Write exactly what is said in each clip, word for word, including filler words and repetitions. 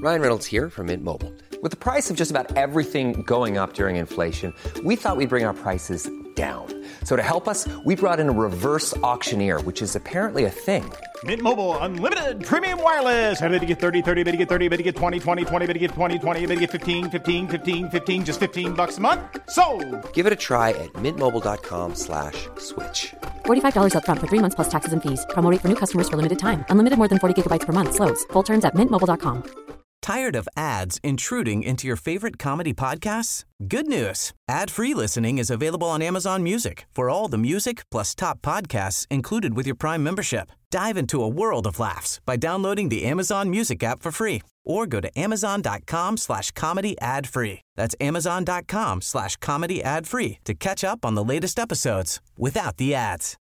Ryan Reynolds here from Mint Mobile. With the price of just about everything going up during inflation, we thought we'd bring our prices down. So to help us, we brought in a reverse auctioneer, which is apparently a thing. Mint Mobile Unlimited Premium Wireless. How to get thirty, thirty, how to get thirty, how to get twenty, twenty, twenty, how to get twenty, twenty, how to get fifteen, fifteen, fifteen, fifteen, just fifteen bucks a month? Sold! Give it a try at mintmobile.com slash switch. forty-five dollars up front for three months plus taxes and fees. Promo rate for new customers for limited time. Unlimited more than forty gigabytes per month. Slows full terms at mint mobile dot com. Tired of ads intruding into your favorite comedy podcasts? Good news. Ad-free listening is available on Amazon Music for all the music plus top podcasts included with your Prime membership. Dive into a world of laughs by downloading the Amazon Music app for free or go to amazon.com slash comedy ad free. That's amazon.com slash comedy ad free to catch up on the latest episodes without the ads.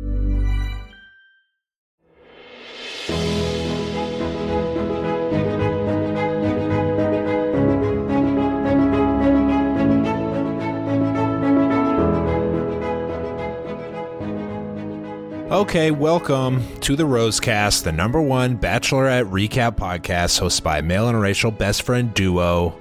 Okay, welcome to the Rosecast, the number one Bachelorette recap podcast hosted by a male and interracial best friend duo.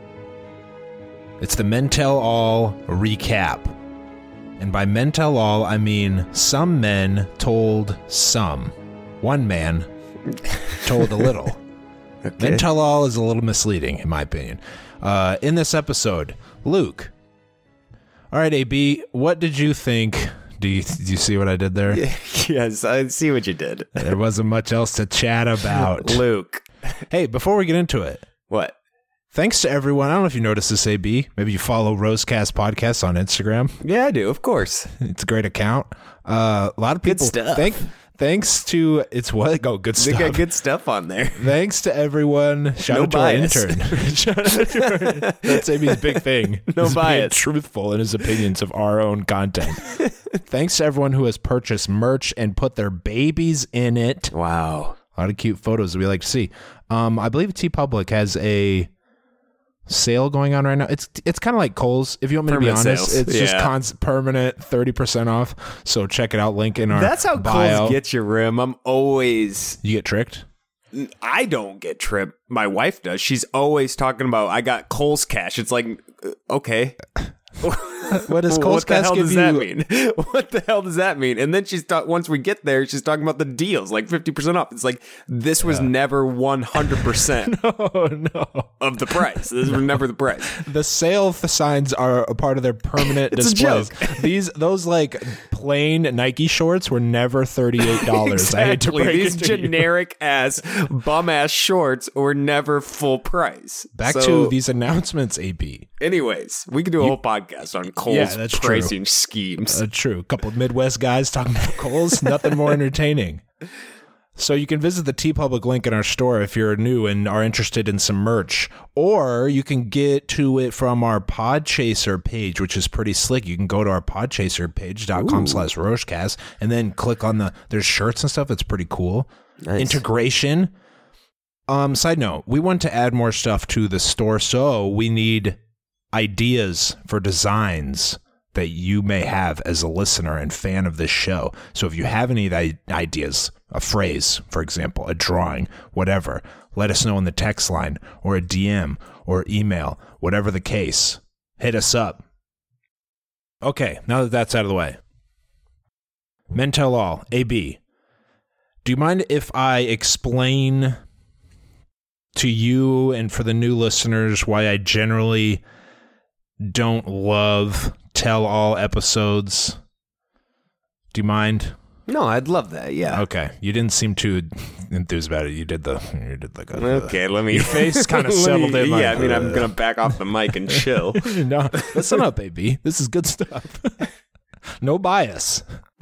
It's the Men Tell All recap. And by Men Tell All, I mean some men told some. One man told a little. Okay. Men Tell All is a little misleading, in my opinion. Uh, in this episode, Luke. All right, A B, what did you think? Do you, do you see what I did there? Yes, I see what you did. There wasn't much else to chat about. Luke. Hey, before we get into it. What? Thanks to everyone. I don't know if you noticed this, A B. Maybe you follow Rosecast Podcast on Instagram. Yeah, I do, of course. It's a great account. Uh, a lot of people. Good stuff. Thank, thanks to, it's what? Oh, good stuff. They got good stuff on there. Thanks to everyone. Shout no out to bias. our intern. Shout out to our, that's A B's big thing. No He's bias. being truthful in his opinions of our own content. Thanks to everyone who has purchased merch and put their babies in it. Wow. A lot of cute photos that we like to see. Um, I believe TeePublic has a sale going on right now. It's it's kind of like Kohl's. If you want me Permanent to be honest, sales. it's Yeah. just cons- permanent thirty percent off. So check it out. Link in our That's how bio. Kohl's gets you, Rim. I'm always... You get tricked? I don't get tripped. My wife does. She's always talking about, I got Kohl's cash. It's like, uh, okay. What does Kohl's what the cash hell give does you? that mean? What the hell does that mean? And then she's ta- once we get there, she's talking about the deals, like fifty percent off. It's like, this was Yeah. never one hundred percent Oh, no. of the price. This was never the price. The sale f- signs are a part of their permanent It's a displays. joke. These those like plain Nike shorts were never thirty-eight dollars. Exactly. I hate to break These it to you. generic ass bum ass shorts were never full price. Back So, to these announcements, A B. anyways, we could do a whole podcast on Kohl's Yeah, that's true. pricing schemes. Uh, true. A couple of Midwest guys talking about Kohl's. Nothing more entertaining. So you can visit the TeePublic link in our store if you're new and are interested in some merch. Or you can get to it from our Podchaser page, which is pretty slick. You can go to our podchaser page dot com slash Rochecast and then click on the, there's shirts and stuff. It's pretty cool. Nice. Integration. Um, side note, we want to add more stuff to the store, so we need ideas for designs that you may have as a listener and fan of this show. So if you have any i- ideas, a phrase, for example, a drawing, whatever, let us know in the text line or a D M or email, whatever the case. Hit us up. Okay, now that that's out of the way. Men Tell All, A B. Do you mind if I explain to you and for the new listeners why I generally don't love tell all episodes? Do you mind? No, I'd love that. Yeah. Okay, you didn't seem too enthused about it. You did the, you did like a, Okay, let me. Your face kind of let me- settled in. Like, Yeah, I mean, I'm gonna back off the mic and chill. No, listen up, baby. This is good stuff. No bias.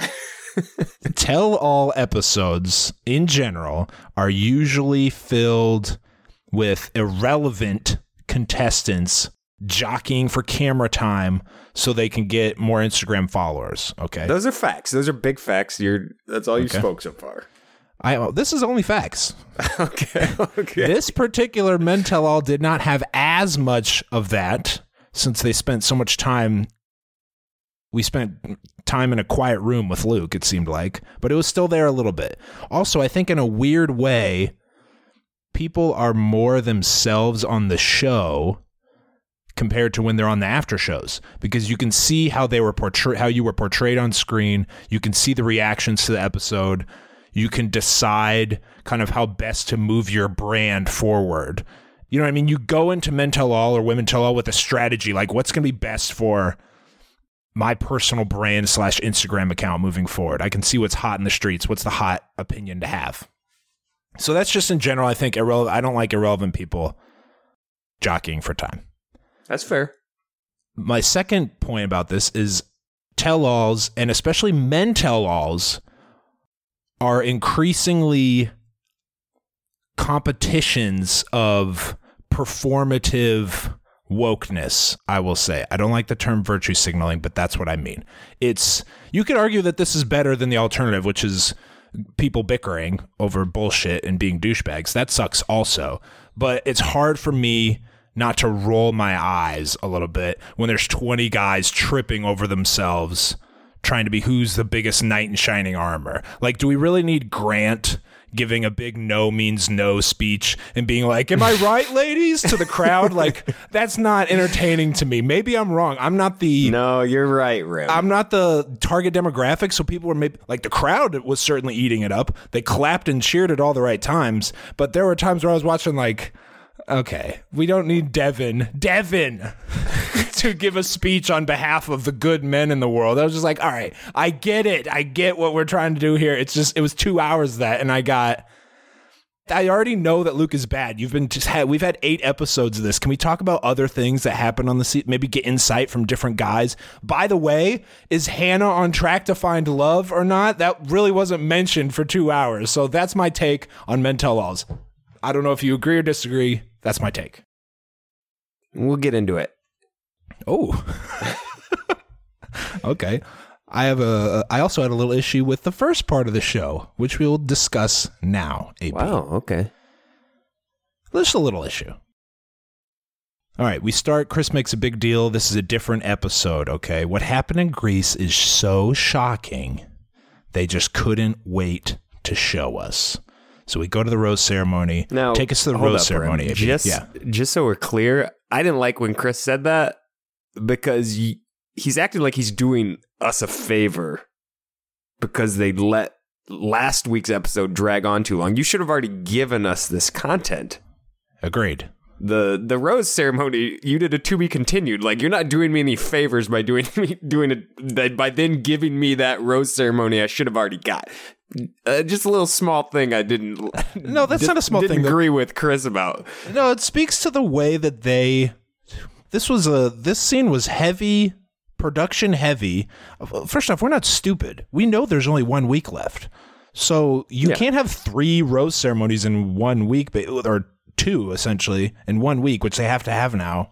Tell all episodes in general are usually filled with irrelevant contestants jockeying for camera time so they can get more Instagram followers. Okay. Those are facts. Those are big facts. You're. That's all you Okay. spoke so far. I oh, this is only facts. Okay. Okay. This particular Men Tell All did not have as much of that since they spent so much time. We spent time in a quiet room with Luke, it seemed like, but it was still there a little bit. Also, I think in a weird way, people are more themselves on the show compared to when they're on the after shows, because you can see how they were portrayed, how you were portrayed on screen. You can see the reactions to the episode. You can decide kind of how best to move your brand forward. You know what I mean? You go into Men Tell All or Women Tell All with a strategy, like what's going to be best for my personal brand slash Instagram account moving forward. I can see what's hot in the streets. What's the hot opinion to have? So that's just in general, I think, irrelevant. I don't like irrelevant people jockeying for time. That's fair. My second point about this is tell-alls, and especially men tell-alls, are increasingly competitions of performative wokeness, I will say. I don't like the term virtue signaling, but that's what I mean. It's, you could argue that this is better than the alternative, which is people bickering over bullshit and being douchebags. That sucks also. But it's hard for me not to roll my eyes a little bit when there's twenty guys tripping over themselves trying to be who's the biggest knight in shining armor. Like, do we really need Grant giving a big no means no speech and being like, am I right, ladies, to the crowd? Like, that's not entertaining to me. Maybe I'm wrong. I'm not the... No, you're right, Rim. I'm not the target demographic, so people were maybe... Like, the crowd was certainly eating it up. They clapped and cheered at all the right times, but there were times where I was watching, like, okay, we don't need Devin. Devin! to give a speech on behalf of the good men in the world. I was just like, all right, I get it. I get what we're trying to do here. It's just, it was two hours of that, and I got, I already know that Luke is bad. You've been just had, we've had eight episodes of this. Can we talk about other things that happen on the seat? Maybe get insight from different guys. By the way, is Hannah on track to find love or not? That really wasn't mentioned for two hours. So that's my take on Men Tell Alls. I don't know if you agree or disagree. That's my take. We'll get into it. Oh, okay. I have a. I also had a little issue with the first part of the show, which we will discuss now. A P. Wow. Okay. Just a little issue. All right. We start. Chris makes a big deal. This is a different episode. Okay. What happened in Greece is so shocking. They just couldn't wait to show us. So we go to the rose ceremony. Now, take us to the hold rose up, ceremony. Rim. Just, yeah. just so we're clear, I didn't like when Chris said that because y- he's acting like he's doing us a favor because they let last week's episode drag on too long. You should have already given us this content. Agreed. The the rose ceremony, you did a to be continued. Like, you're not doing me any favors by doing me doing it by then giving me that rose ceremony I should have already got. Uh, just a little small thing I didn't. No, that's did, not a small didn't thing. Agree that, with Chris about. No, it speaks to the way that they. This was a. This scene was heavy, production heavy. First off, we're not stupid. We know there's only one week left, so you yeah. can't have three rose ceremonies in one week, or two essentially in one week, which they have to have now.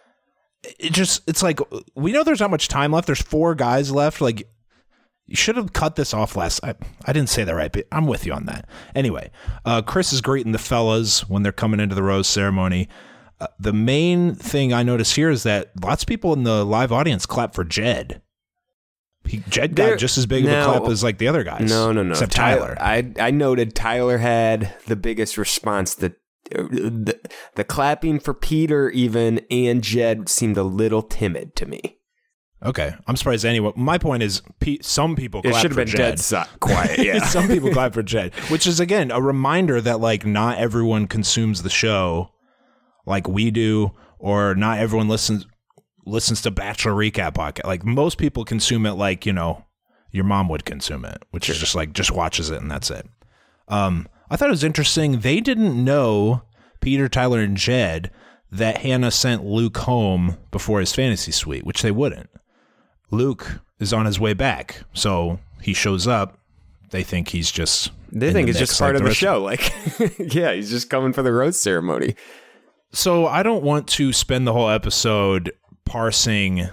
It just. It's like we know there's not much time left. There's four guys left. Like. You should have cut this off last. I, I didn't say that right, but I'm with you on that. Anyway, uh, Chris is greeting the fellas when they're coming into the rose ceremony. Uh, the main thing I notice here is that lots of people in the live audience clap for Jed. He, Jed got There, just as big no, of a clap as like the other guys. No, no, no. Except Tyler. I I noted Tyler had the biggest response. That uh, the, the clapping for Peter even and Jed seemed a little timid to me. Okay, I'm surprised anyone. My point is, pe- some people clap it should have for been Jed. dead so- quiet. Yeah, some people clap for Jed, which is again a reminder that like not everyone consumes the show like we do, or not everyone listens listens to Bachelor Recap podcast. Like most people consume it like you know your mom would consume it, which sure. is just like just watches it and that's it. Um, I thought it was interesting. They didn't know Peter, Tyler, and Jed that Hannah sent Luke home before his fantasy suite, which they wouldn't. Luke is on his way back, so he shows up. They think he's just they think the it's just part like of the, the show. Like, yeah, he's just coming for the rose ceremony. So I don't want to spend the whole episode parsing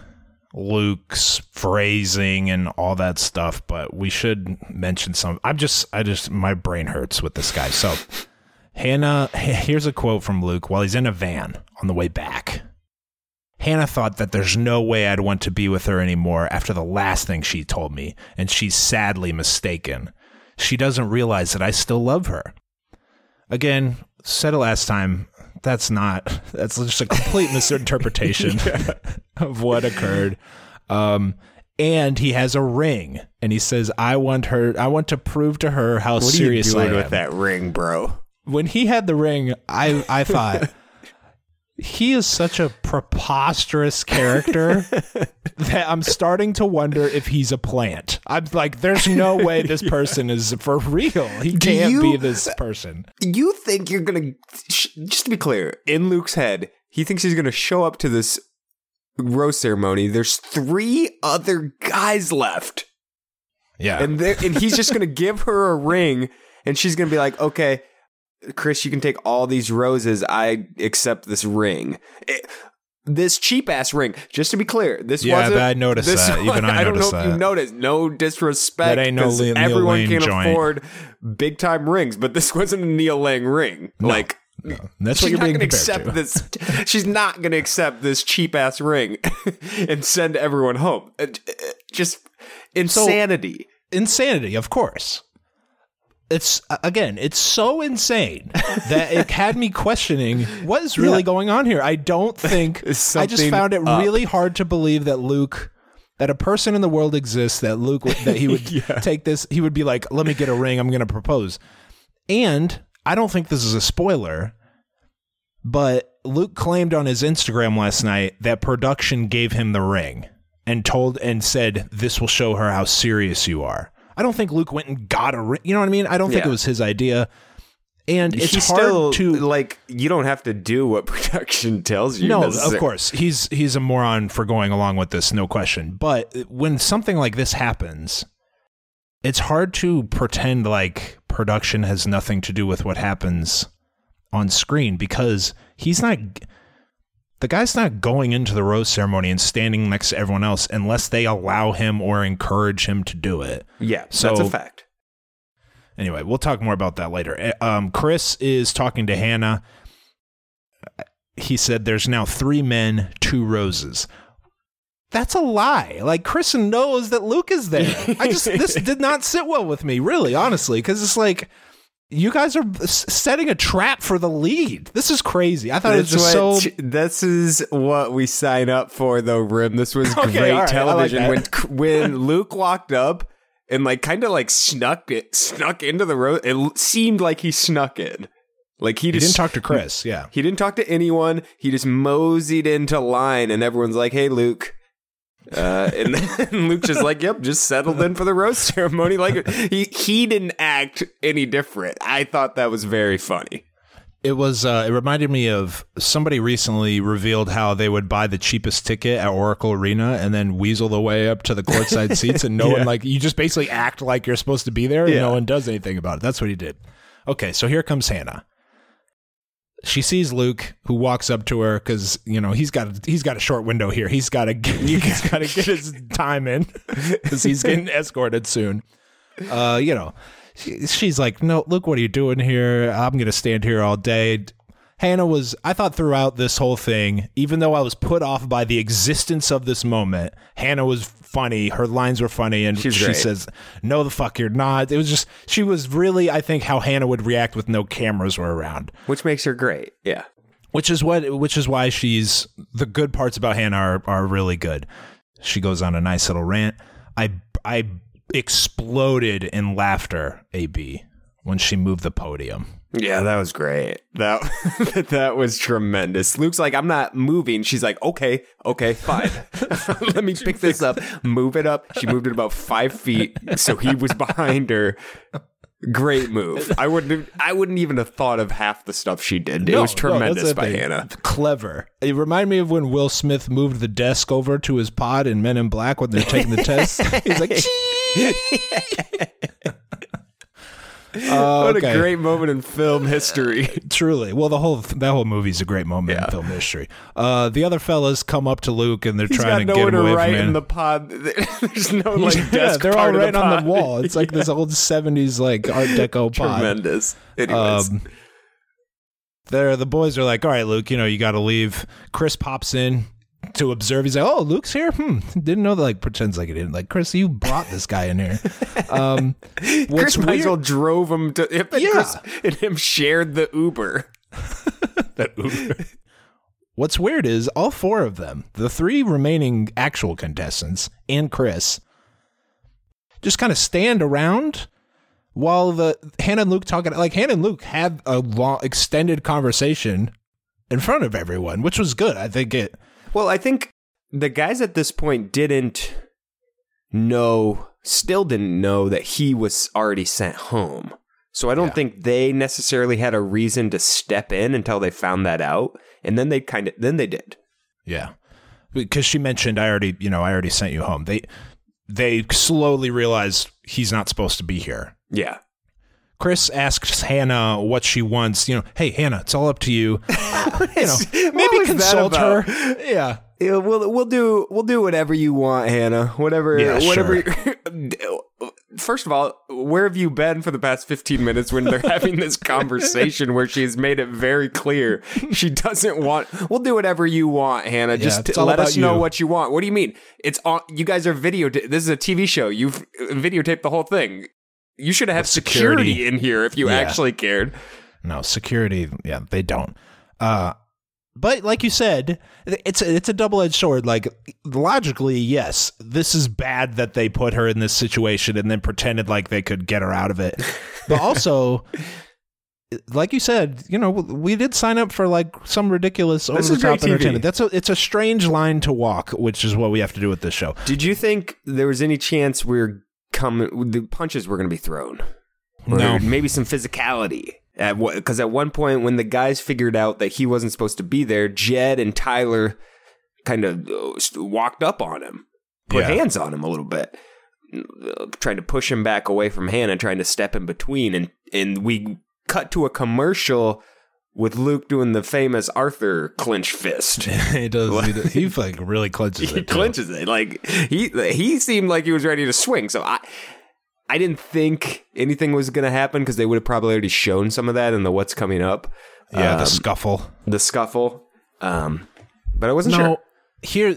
Luke's phrasing and all that stuff, but we should mention some. I'm just, I just, my brain hurts with this guy. So Hannah, here's a quote from Luke while he's in a van on the way back. Hannah thought that there's no way I'd want to be with her anymore after the last thing she told me, and she's sadly mistaken. She doesn't realize that I still love her. Again, said it last time. That's not. That's just a complete misinterpretation yeah. of what occurred. Um, and he has a ring, and he says, "I want her. I want to prove to her how what serious are you I doing am." With that ring, bro. When he had the ring, I I thought he is such a preposterous character that I'm starting to wonder if he's a plant. I'm like, there's no way this person is for real. He Do can't you, be this person. You think you're gonna? Just to be clear, in Luke's head, he thinks he's gonna show up to this rose ceremony. There's three other guys left. Yeah. And and he's just going to give her a ring, and she's going to be like, okay, Chris, you can take all these roses. I accept this ring. It, this cheap-ass ring. Just to be clear, this yeah, wasn't... Yeah, I noticed this that. One, Even I, I don't noticed know if that. you noticed. No disrespect. That ain't no Neil everyone Lane can joint. afford big-time rings, but this wasn't a Neil Lang ring. No. Like... No, that's she's what you're not being gonna compared accept to. this. She's not going to accept this cheap ass ring and send everyone home. Uh, Just insanity. So, insanity, of course. It's again, it's so insane that it had me questioning what is really yeah. going on here. I don't think I just found it up. really hard to believe that Luke. That a person in the world exists that Luke that he would yeah. take this. He would be like, "Let me get a ring. I'm going to propose," and. I don't think this is a spoiler, but Luke claimed on his Instagram last night that production gave him the ring and told and said, "This will show her how serious you are." I don't think Luke went and got a ring. You know what I mean? I don't think yeah. it was his idea. And it's he's hard still, to like, you don't have to do what production tells you. No, of course. He's he's a moron for going along with this, no question. But when something like this happens, it's hard to pretend like production has nothing to do with what happens on screen because he's not, the guy's not going into the rose ceremony and standing next to everyone else unless they allow him or encourage him to do it. Yeah, so, that's a fact. Anyway, we'll talk more about that later. Um, Chris is talking to Hannah. He said there's now three men, two roses. That's a lie. Like, Chris knows that Luke is there. I just, this did not sit well with me, really, honestly, because it's like, you guys are s- setting a trap for the lead. This is crazy. I thought That's it was just what, so... This is what we sign up for, though, Rim. This was okay, great right, television. like when when Luke walked up and, like, kind of, like, snuck it, snuck into the road, it l- seemed like he snuck in. Like, he, he just... didn't talk to Chris, yeah. He didn't talk to anyone. He just moseyed into line, and everyone's like, hey, Luke... Uh, and then Luke just like, yep, just settled in for the rose ceremony. Like he he didn't act any different. I thought that was very funny. It was. Uh, it reminded me of somebody recently revealed how they would buy the cheapest ticket at Oracle Arena and then weasel the way up to the courtside seats, and no yeah. one like you just basically act like you're supposed to be there, and yeah. no one does anything about it. That's what he did. Okay, so here comes Hannah. She sees Luke, who walks up to her because you know he's got he's got a short window here. He's got to he's got to get his time in because he's getting escorted soon. Uh, you know, she, she's like, "No, Luke, what are you doing here? I'm gonna stand here all day." Hannah was, I thought throughout this whole thing, even though I was put off by the existence of this moment, Hannah was funny. Her lines were funny. And She's she great. says, no, the fuck you're not. It was just, she was really, I think, how Hannah would react with no cameras were around. Which makes her great. Yeah. Which is what, which is why she's, the good parts about Hannah are, are really good. She goes on a nice little rant. I, I exploded in laughter, A B, when she moved the podium. Yeah, that was great. That that was tremendous. Luke's like, I'm not moving. She's like, okay, okay, fine. Let me pick this up. Move it up. She moved it about five feet, so he was behind her. Great move. I wouldn't have, I wouldn't even have thought of half the stuff she did. It no, was tremendous no, by thing. Hannah. Clever. It reminded me of when Will Smith moved the desk over to his pod in Men in Black when they're taking the test. He's like, Uh, what okay. a great moment in film history. Truly. Well, the whole that whole movie's a great moment yeah. in film history. Uh, the other fellas come up to Luke and they're He's trying got to get him away write from him. in the pod. There's no like desk. Yeah, they're all part right of the on pod. the wall. It's like this old seventies like Art Deco pod. Tremendous. Anyways. Um, there, the boys are like, all right, Luke, you know, you got to leave. Chris pops in, to observe. He's like, oh, Luke's here? Hmm. Didn't know that, like, pretends like he didn't. Like, Chris, you brought this guy in here. Um, what's Chris might as weird- well drove him to, if Yeah. Chris and him shared the Uber. that Uber. What's weird is all four of them, the three remaining actual contestants and Chris, just kind of stand around while the Hannah and Luke talking. Like, Hannah and Luke had a long, extended conversation in front of everyone, which was good. I think it. Well, I think the guys at this point didn't know, still didn't know that he was already sent home. So I don't Yeah. think they necessarily had a reason to step in until they found that out. And then they kind of, then they did. Yeah. Because she mentioned, I already, you know, I already sent you home. They, they slowly realized he's not supposed to be here. Yeah. Chris asks Hannah what she wants. You know, hey, Hannah, it's all up to you. You know, What maybe was that consult about? her. Yeah. Yeah, we'll we'll do we'll do whatever you want, Hannah. Whatever, Yeah, whatever. First of all, where have you been for the past fifteen minutes when they're having this conversation where she's made it very clear she doesn't want? We'll do whatever you want, Hannah. Just it's t- all let us about know you. what you want. What do you mean? It's on. You guys are video. This is a T V show. You've videotaped the whole thing. You should have With security. security. in here if you Yeah. actually cared. No, security, yeah, they don't. Uh, but like you said, it's a, it's a double-edged sword. Like, logically, yes, this is bad that they put her in this situation and then pretended like they could get her out of it. But also, like you said, you know, we did sign up for like some ridiculous This is over-the-top great T V. entertainment. That's a it's a strange line to walk, which is what we have to do with this show. Did you think there was any chance we're coming? The punches were going to be thrown. Or No. maybe some physicality. At what? Because at one point, when the guys figured out that he wasn't supposed to be there, Jed and Tyler kind of uh, walked up on him, put Yeah. hands on him a little bit, uh, trying to push him back away from Hannah, trying to step in between, and and we cut to a commercial with Luke doing the famous Arthur clinch fist. he does. He, does, he like really clenches He it. too. clinches it. Like he he seemed like he was ready to swing. So I I didn't think anything was going to happen because they would have probably already shown some of that in the what's coming up. Yeah, the Um, scuffle. the scuffle. Um, but I wasn't No, sure. here,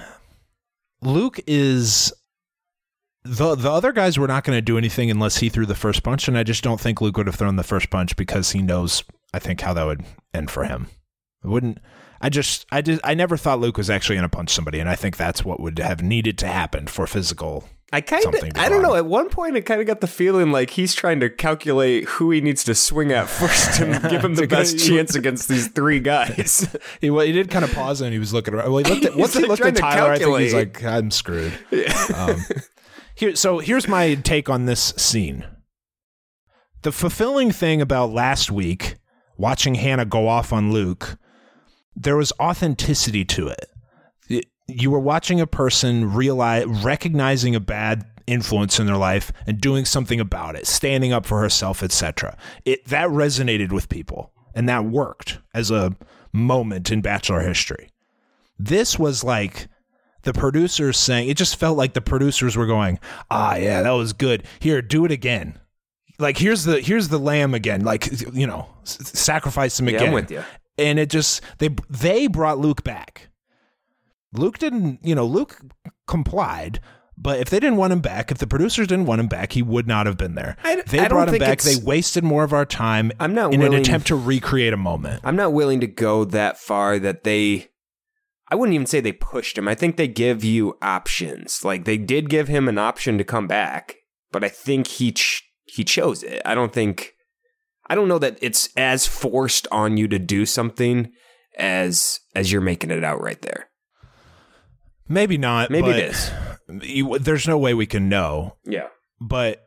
Luke is the the other guys were not going to do anything unless he threw the first punch, and I just don't think Luke would have thrown the first punch because he knows, I think, how that would end for him. It wouldn't. I just, I just, I never thought Luke was actually going to punch somebody, and I think that's what would have needed to happen for physical. I kind of, something to I go don't know. on. At one point, I kind of got the feeling like he's trying to calculate who he needs to swing at first and give him the To best get- chance against these three guys. He, well, he did kind of pause and he was looking around. Well, he looked at, once He's he like looked at trying to Tyler, I think he's calculate. like, I'm screwed. Um, here, so here's my take on this scene. The fulfilling thing about last week, watching Hannah go off on Luke, there was authenticity to it. It- you were watching a person realize, recognizing a bad influence in their life and doing something about it, standing up for herself, et cetera. It that resonated with people, and that worked as a moment in Bachelor history. This was like the producers saying, it just felt like the producers were going, ah, yeah, that was good. Here, do it again. Like, here's the here's the lamb again. Like, you know, s- sacrifice him Yeah, again. I'm with you. And it just, they they brought Luke back. Luke didn't, you know, Luke complied, but if they didn't want him back, if the producers didn't want him back, he would not have been there. I- they I don't brought him think back. They it's- wasted more of our time I'm not in willing- an attempt to recreate a moment. I'm not willing to go that far that they, I wouldn't even say they pushed him. I think they give you options. Like they did give him an option to come back, but I think he ch- he chose it. I don't think, I don't know that it's as forced on you to do something as as you're making it out right there. Maybe not. Maybe but it is. You, there's no way we can know. Yeah. But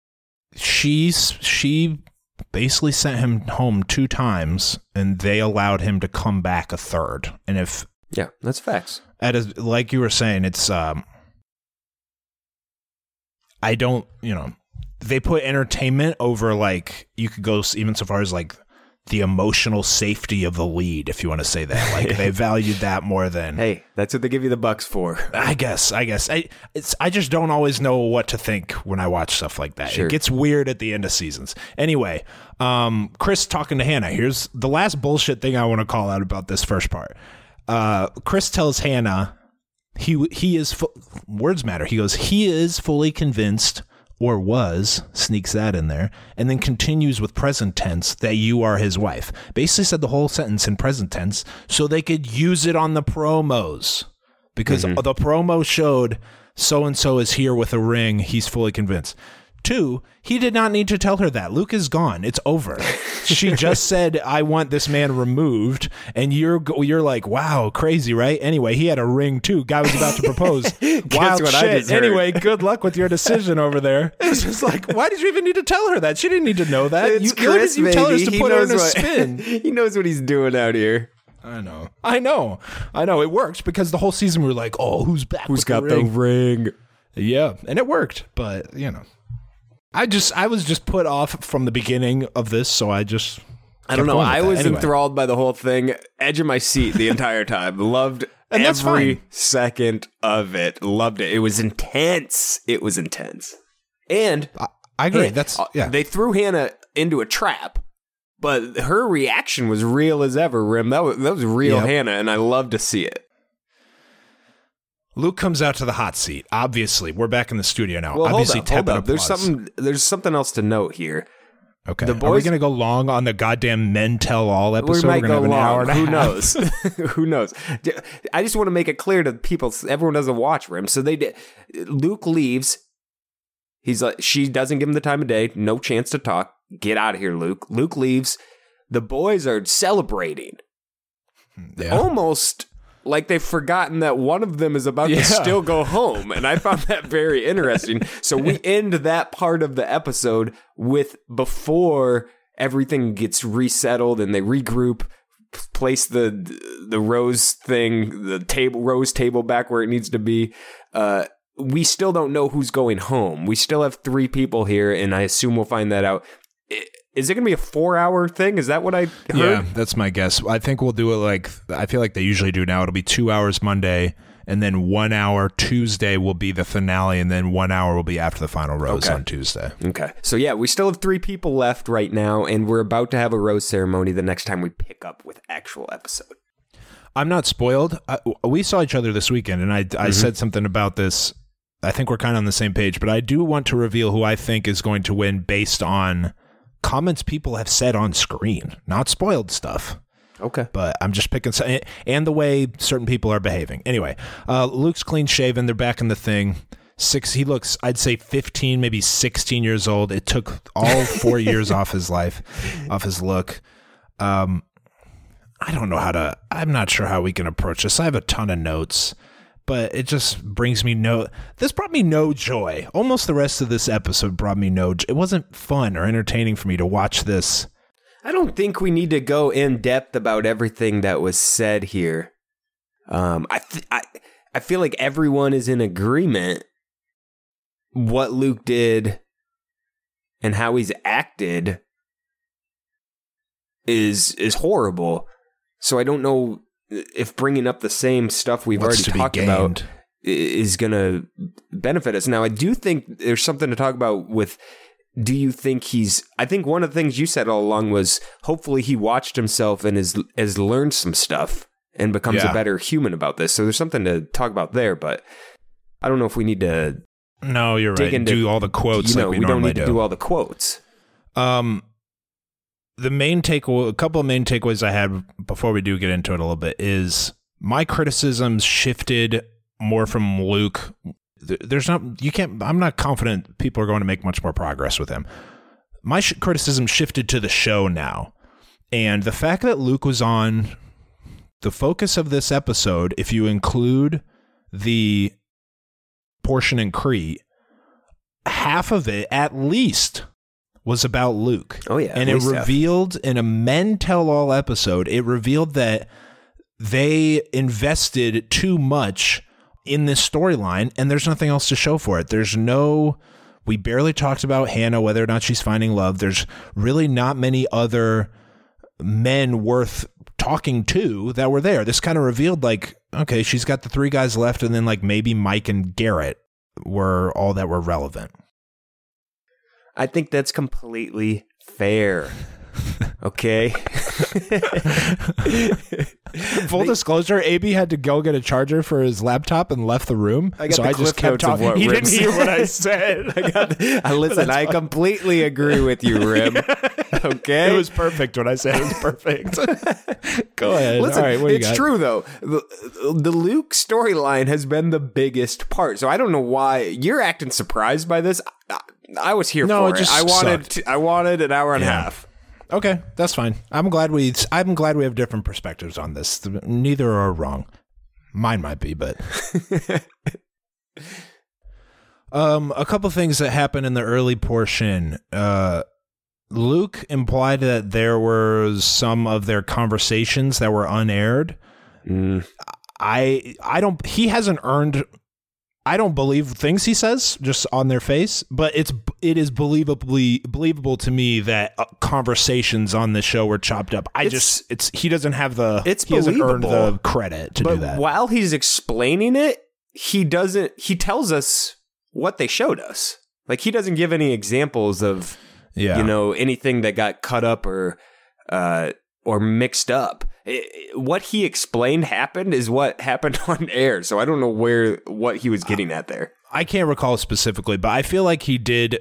she's she basically sent him home two times, and they allowed him to come back a third. And if Yeah, that's facts. at a, like you were saying, it's um, I don't, you know, they put entertainment over, like, you could go even so far as like the emotional safety of the lead, if you want to say that. Like they valued that more than. Hey, that's what they give you the bucks for. I guess, I guess. I it's I just don't always know what to think when I watch stuff like that. Sure. It gets weird at the end of seasons. Anyway, um, Chris talking to Hannah. Here's the last bullshit thing I want to call out about this first part. Uh, Chris tells Hannah, he he is fu- words matter. He goes, he is fully convinced, or was, sneaks that in there, and then continues with present tense that you are his wife. Basically said the whole sentence in present tense so they could use it on the promos, because mm-hmm. the promo showed so and so is here with a ring. He's fully convinced. Two, he did not need to tell her that. Luke is gone. It's over. She just said, I want this man removed. And you're you're like, wow, crazy, right? Anyway, he had a ring too. Guy was about to propose. Wild shit. Anyway, good luck with your decision over there. It's just like, why did you even need to tell her that? She didn't need to know that. It's you, Chris, you baby. tell her to he put her in a what, spin. He knows what he's doing out here. I know. I know. I know. It worked because the whole season we were like, oh, who's back Who's with got the ring? the ring? Yeah. And it worked. But, you know. I just, I was just put off from the beginning of this, so I just. I don't know. I was anyway. enthralled by the whole thing, edge of my seat the entire time. Loved and that's every fine. second of it. Loved it. It was intense. It was intense. And I, I agree. and, That's uh, yeah. They threw Hannah into a trap, but her reaction was real as ever. Rim, that was that was real yep. Hannah, and I love to see it. Luke comes out to the hot seat. Obviously, we're back in the studio now. Well, Obviously, hold up, hold tepid up. There's applause. something. There's something else to note here. Okay. The Are we boys- going to go long on the goddamn Men Tell All episode? We might We're go gonna have an long. hour and a Who half. knows? Who knows? I just want to make it clear to people. Everyone doesn't watch Rim, so they did. Luke leaves. He's like, she doesn't give him the time of day. No chance to talk. Get out of here, Luke. Luke leaves. The boys are celebrating. Yeah. Almost like they've forgotten that one of them is about Yeah. to still go home. And I found that very interesting. So we end that part of the episode with before everything gets resettled and they regroup, place the the rose thing, the table rose table back where it needs to be. Uh, we still don't know who's going home. We still have three people here, and I assume we'll find that out. Is it going to be a four-hour thing? Is that what I heard? Yeah, that's my guess. I think we'll do it like, I feel like they usually do now. It'll be two hours Monday, and then one hour Tuesday will be the finale, and then one hour will be after the final rose Okay. on Tuesday. Okay. So, yeah, we still have three people left right now, and we're about to have a rose ceremony the next time we pick up with actual episode. I'm not spoiled. I, we saw each other this weekend, and I, I Mm-hmm. said something about this. I think we're kind of on the same page, but I do want to reveal who I think is going to win based on comments people have said on screen, not spoiled stuff. Okay. But I'm just picking some, and the way certain people are behaving. Anyway, uh, Luke's clean shaven. They're back in the thing. Six. He looks, I'd say fifteen, maybe sixteen years old. It took all four years off his life, off his look. Um, I don't know how to, I'm not sure how we can approach this. I have a ton of notes, but it just brings me no, this brought me no joy. Almost the rest of this episode brought me no, it wasn't fun or entertaining for me to watch this. I don't think we need to go in depth about everything that was said here. Um, I, th- I, I feel like everyone is in agreement what Luke did and how he's acted is is horrible. So I don't know if bringing up the same stuff we've What's already to be talked about gained? is going to benefit us. Now, I do think there's something to talk about with, do you think he's, I think one of the things you said all along was hopefully he watched himself and has, has learned some stuff and becomes Yeah. a better human about this. So there's something to talk about there, but I don't know if we need to No, you're dig right. into, Do all the quotes you know, like we, we don't normally need to do all the quotes. Um, the main take, a couple of main takeaways I had before we do get into it a little bit is my criticisms shifted more from Luke. Th- There's not, you can't, I'm not confident people are going to make much more progress with him. My sh- criticism shifted to the show now. And the fact that Luke was on the focus of this episode, if you include the portion in Crete, half of it at least was about Luke. Oh, yeah, at And it least half. revealed in a Men Tell All episode, it revealed that they invested too much in this storyline and there's nothing else to show for it. There's no, we barely talked about Hannah, whether or not she's finding love. There's really not many other men worth talking to that were there. This kind of revealed like, okay, she's got the three guys left and then like maybe Mike and Garrett were all that were relevant. I think that's completely fair. Okay. Full disclosure, A B had to go get a charger for his laptop and left the room. I got so the I just cliff kept notes of talking. what He Rim didn't hear said. what I said. I got. I listen. I completely agree with you, Rim. Okay, It was perfect when I said it was perfect. Go ahead. Listen, All right, what do you it's got? true though. The, the Luke storyline has been the biggest part. So I don't know why you're acting surprised by this. I, I was here No, for it it. just I wanted. sucked. To, I wanted an hour and a Yeah. half. Okay, that's fine. I'm glad we. I'm glad we have different perspectives on this. Neither are wrong. Mine might be, but. um, a couple things that happened in the early portion. Uh, Luke implied that there were some of their conversations that were unaired. Mm. I. I don't. He hasn't earned. I don't believe things he says just on their face, but it's it is believably believable to me that uh, conversations on this show were chopped up. I It's- just it's he doesn't have the It's he hasn't earned believable. the credit to But do that. while he's explaining it, he doesn't. He tells us what they showed us. Like he doesn't give any examples of, Yeah, you know, anything that got cut up or uh, or mixed up. It, it- what he explained happened is what happened on air. So I don't know where what he was getting at there. I can't recall specifically, but I feel like he did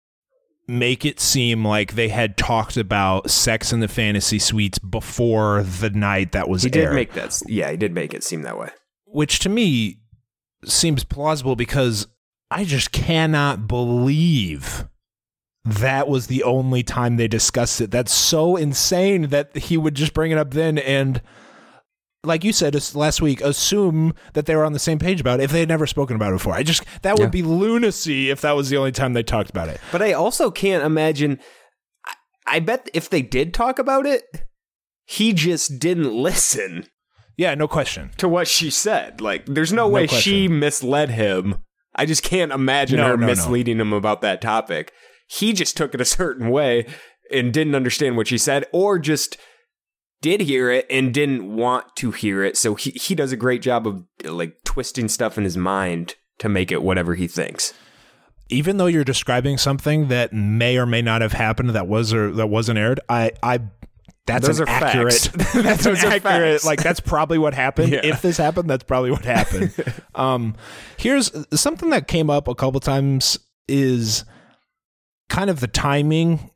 make it seem like they had talked about Sex in the Fantasy Suites before the night that was He did aired. make that. Yeah, he did make it seem that way. Which to me seems plausible because I just cannot believe that was the only time they discussed it. That's so insane that he would just bring it up then and, like you said as- last week, assume that they were on the same page about it if they had never spoken about it before. I just, that would Yeah. be lunacy if that was the only time they talked about it. But I also can't imagine. I, I bet if they did talk about it, he just didn't listen Yeah, no question. to what she said. Like, there's no, No way question. she misled him. I just can't imagine No, her no, no. misleading him about that topic. He just took it a certain way and didn't understand what she said, or just did hear it and didn't want to hear it. So he, he does a great job of like twisting stuff in his mind to make it whatever he thinks. Even though you're describing something that may or may not have happened that was or that wasn't aired, I, I that's Those an are accurate. facts. That's Those an are accurate. facts. Like that's probably what happened. Yeah. If this happened, that's probably what happened. um, here's something that came up a couple times is kind of the timing.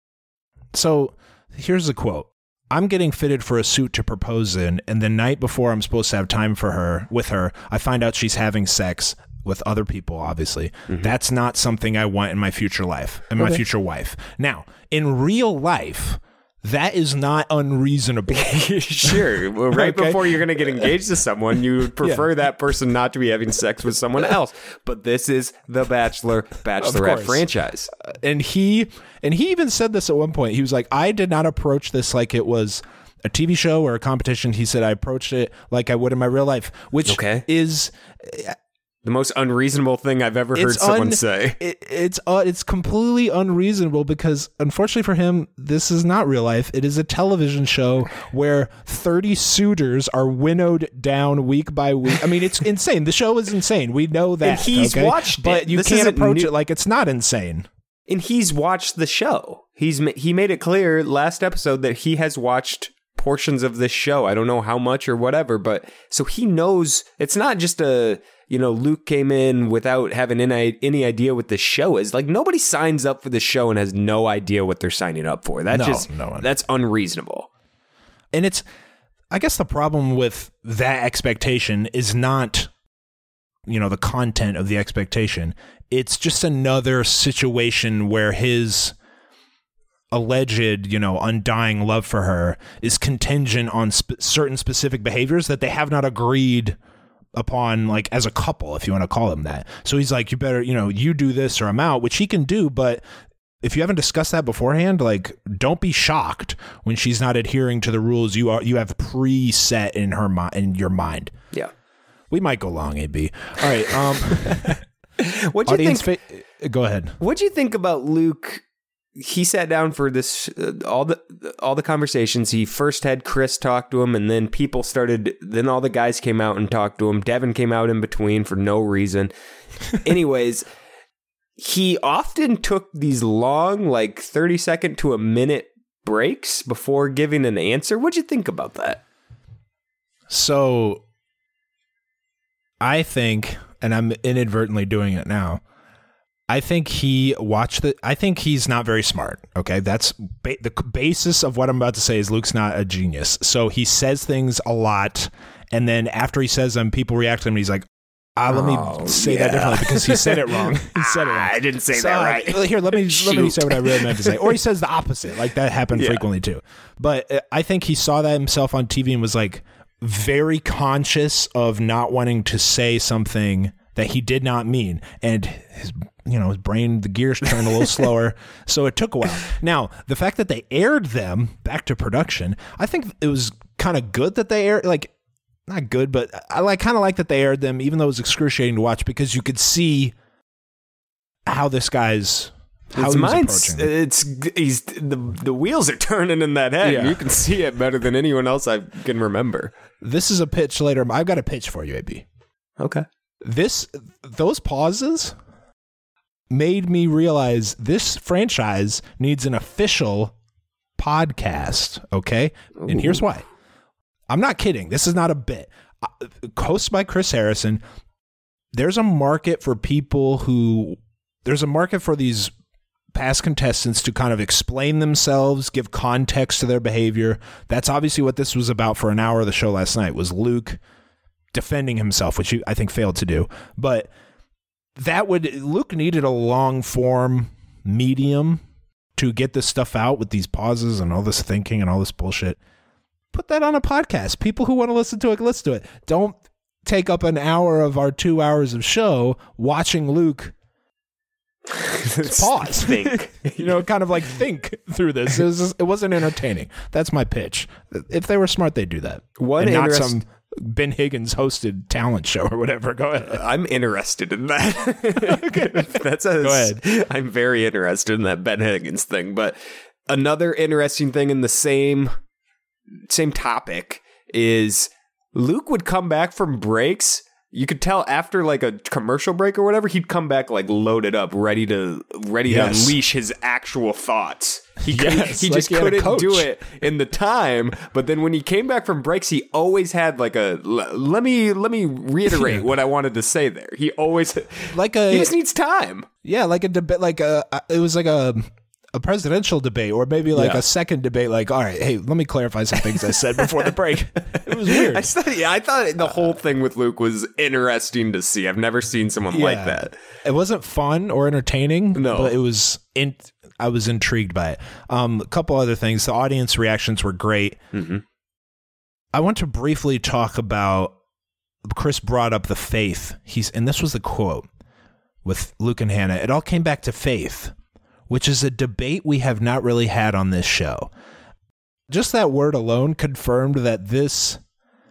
So here's a quote. I'm getting fitted for a suit to propose in, and the night before I'm supposed to have time for her, with her, I find out she's having sex with other people, obviously. Mm-hmm. That's not something I want in my future life, in my Okay. future wife. Now, in real life, that is not unreasonable. Sure. Well, right Okay. before you're going to get engaged to someone, you would prefer that person not to be having sex with someone else. But this is the Bachelor Bachelorette course. franchise. and he and he even said this at one point. He was like, I did not approach this like it was a T V show or a competition. He said I approached it like I would in my real life, which Okay. is The most unreasonable thing I've ever heard it's someone un- say. It, it's uh, it's completely unreasonable because unfortunately for him, this is not real life. It is a television show where thirty suitors are winnowed down week by week. I mean, it's insane. The show is insane. We know that. And he's okay? watched but it. you This can't isn't approach new- it like it's not insane. And he's watched the show. He's ma- he made it clear last episode that he has watched portions of this show. I don't know how much or whatever, but so he knows it's not just a, you know, Luke came in without having any, any idea what the show is. Like nobody signs up for the show and has no idea what they're signing up for. That's No, just no one. that's unreasonable. And it's, I guess the problem with that expectation is not, you know, the content of the expectation. It's just another situation where his alleged, you know, undying love for her is contingent on sp- certain specific behaviors that they have not agreed upon, like as a couple, if you want to call them that. So he's like, you better, you know, you do this or I'm out, which he can do, but if you haven't discussed that beforehand, like don't be shocked when she's not adhering to the rules you are you have preset in her mind in your mind. Yeah. We might go long, A B. All right. Um What'd you audience think? fa- go ahead. What'd you think about Luke? He sat down for this uh, all the all the conversations. He first had Chris talk to him, and then people started. Then all the guys came out and talked to him. Devin came out in between for no reason. Anyways, he often took these long, like thirty second to a minute breaks before giving an answer. What'd you think about that? So I think, and I'm inadvertently doing it now, I think he watched the, I think he's not very smart. Okay. That's ba- the basis of what I'm about to say is Luke's not a genius. So he says things a lot. And then after he says them, people react to him. And he's like, ah, let Oh, me say yeah. that differently because he said it wrong. He said it wrong. I didn't say So, that right. uh, Here, let me, let me Shoot. say what I really meant to say. Or he says the opposite. Like that happened Yeah. frequently too. But uh, I think he saw that himself on T V and was like very conscious of not wanting to say something that he did not mean. And his, you know, his brain, the gears turned a little slower. So it took a while. Now, the fact that they aired them back to production, I think it was kind of good that they aired, like, not good, but I like kind of like that they aired them, even though it was excruciating to watch because you could see how this guy's, how It's he was mind's, approaching it. it's he's the the wheels are turning in that head. Yeah. You can see it better than anyone else I can remember. This is a pitch later. I've got a pitch for you, A B. Okay. This, those pauses made me realize this franchise needs an official podcast. Okay. And here's why. I'm not kidding. This is not a bit. Uh, hosted by Chris Harrison. There's a market for people who, there's a market for these past contestants to kind of explain themselves, give context to their behavior. That's obviously what this was about for an hour of the show last night, was Luke defending himself, which he, I think failed to do. But that would, Luke needed a long form medium to get this stuff out with these pauses and all this thinking and all this bullshit. Put that on a podcast. People who want to listen to it, listen to it. Don't take up an hour of our two hours of show watching Luke pause. Think. You know, kind of like think through this. It, was just, it wasn't entertaining. That's my pitch. If they were smart, they'd do that. One and not interest- some Ben Higgins hosted talent show or whatever. Go ahead. I'm interested in that. That's a, Go ahead. I'm very interested in that Ben Higgins thing. But another interesting thing in the same same topic is Luke would come back from breaks. You could tell after like a commercial break or whatever, he'd come back like loaded up, ready to ready Yes. to unleash his actual thoughts. He Yes, couldn't, he like just he had a couldn't coach. do it in the time. But then when he came back from breaks, he always had like a l- let me let me reiterate what I wanted to say there. He always Like a he just needs time. yeah, like a debate. Like a it was like a a presidential debate, or maybe like Yeah. a second debate. Like, all right, hey, let me clarify some things I said before the break. It was weird. I thought, yeah, I thought the whole thing with Luke was interesting to see. I've never seen someone like Yeah. that. It wasn't fun or entertaining. No. but it was. In, I was intrigued by it. Um, a couple other things. The audience reactions were great. Mm-hmm. I want to briefly talk about. Chris brought up the faith. He's and this was the quote with Luke and Hannah. It all came back to faith, which is a debate we have not really had on this show. Just that word alone confirmed that this.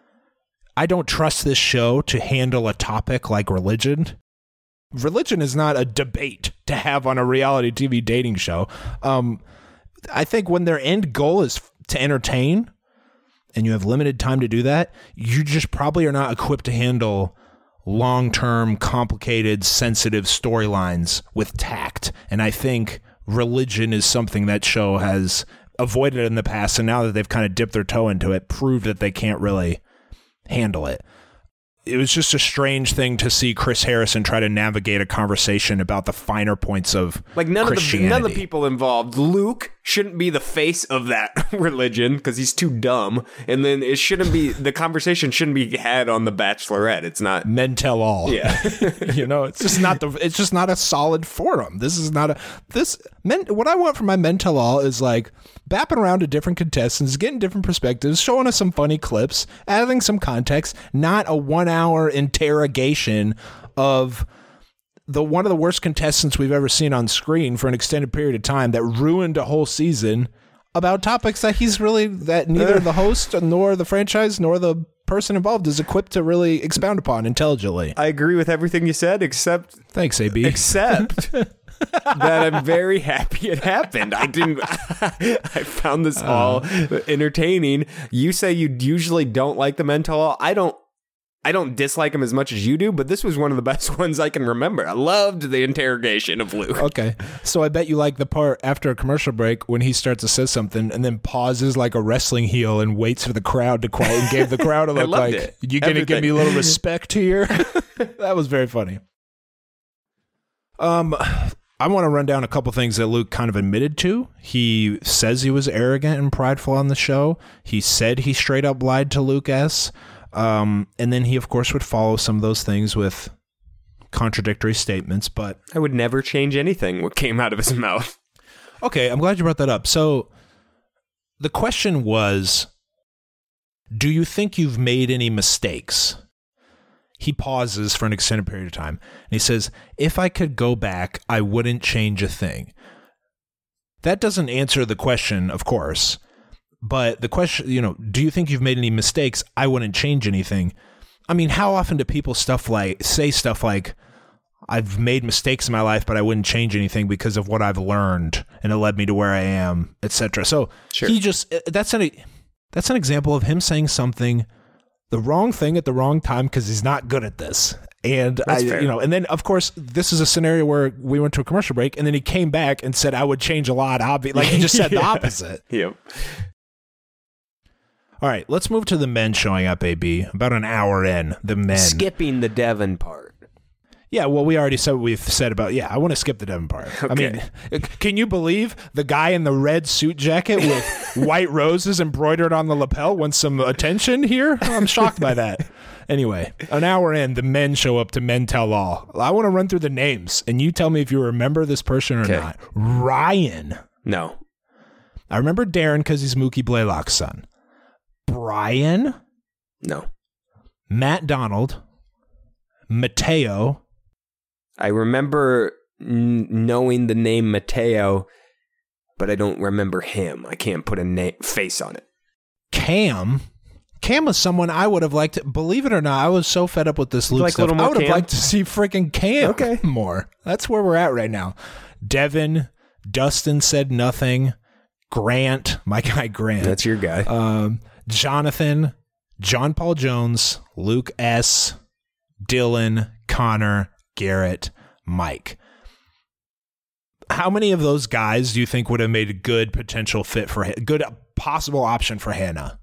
I don't trust this show to handle a topic like religion. Religion is not a debate to have on a reality T V dating show. Um, I think when their end goal is to entertain, and you have limited time to do that, you just probably are not equipped to handle long-term, complicated, sensitive storylines with tact. And I think religion is something that show has avoided in the past, and now that they've kind of dipped their toe into it, proved that they can't really handle it. It was just a strange thing to see Chris Harrison try to navigate a conversation about the finer points of Like none of the Christianity. none of the people involved. Luke shouldn't be the face of that religion because he's too dumb, and then it shouldn't be the conversation shouldn't be had on The Bachelorette. It's not. Men tell all. Yeah. You know, it's just not the it's just not a solid forum. This is not a this men what I want from my Men Tell All is like bapping around to different contestants, getting different perspectives, showing us some funny clips, adding some context, not a one hour interrogation of the one of the worst contestants we've ever seen on screen for an extended period of time that ruined a whole season about topics that he's really that neither the host nor the franchise nor the person involved is equipped to really expound upon intelligently. I agree with everything you said, except Thanks, A B. except that I'm very happy it happened. I didn't. I found this all entertaining. You say you usually don't like the Men Tell All. I don't. I don't dislike him as much as you do, but this was one of the best ones I can remember. I loved the interrogation of Luke. Okay. So I bet you like the part after a commercial break when he starts to say something and then pauses like a wrestling heel and waits for the crowd to quiet and gave the crowd a look like, it. you going to give me a little respect here? That was very funny. Um, I want to run down a couple things that Luke kind of admitted to. He says he was arrogant and prideful on the show. He said he straight up lied to Luke S. Um, and then he, of course, would follow some of those things with contradictory statements, but... I would never change anything what came out of his mouth. Okay, I'm glad you brought that up. So the question was, do you think you've made any mistakes? He pauses for an extended period of time, and he says, if I could go back, I wouldn't change a thing. That doesn't answer the question, of course. But the question, you know, do you think you've made any mistakes? I wouldn't change anything. I mean, how often do people stuff like say stuff like, I've made mistakes in my life, but I wouldn't change anything because of what I've learned and it led me to where I am, et cetera. So sure. he just, that's an, that's an example of him saying something, the wrong thing at the wrong time because he's not good at this. And I, you know, and then of course, this is a scenario where we went to a commercial break and then he came back and said, I would change a lot. Obvi-. Like he just said yeah. the opposite. Yep. All right, let's move to the men showing up, A B. About an hour in, the men. Skipping the Devin part. Yeah, well, we already said what we've said about, yeah, I want to skip the Devin part. Okay. I mean, can you believe the guy in the red suit jacket with white roses embroidered on the lapel wants some attention here? I'm shocked by that. Anyway, an hour in, the men show up to Men Tell All. I want to run through the names, and you tell me if you remember this person or okay. not. Ryan. No. I remember Darren because he's Mookie Blaylock's son. Brian? No. Matt Donald? Mateo? I remember n- knowing the name Mateo, but I don't remember him. I can't put a na- face on it. Cam? Cam was someone I would have liked to, believe it or not, I was so fed up with this Luke like stuff. I would have liked to see freaking Cam okay. more. That's where we're at right now. Devin, Dustin said nothing. Grant, my guy Grant. That's your guy. Um, Jonathan, John Paul Jones, Luke S., Dylan, Connor, Garrett, Mike. How many of those guys do you think would have made a good potential fit for a good possible option for Hannah?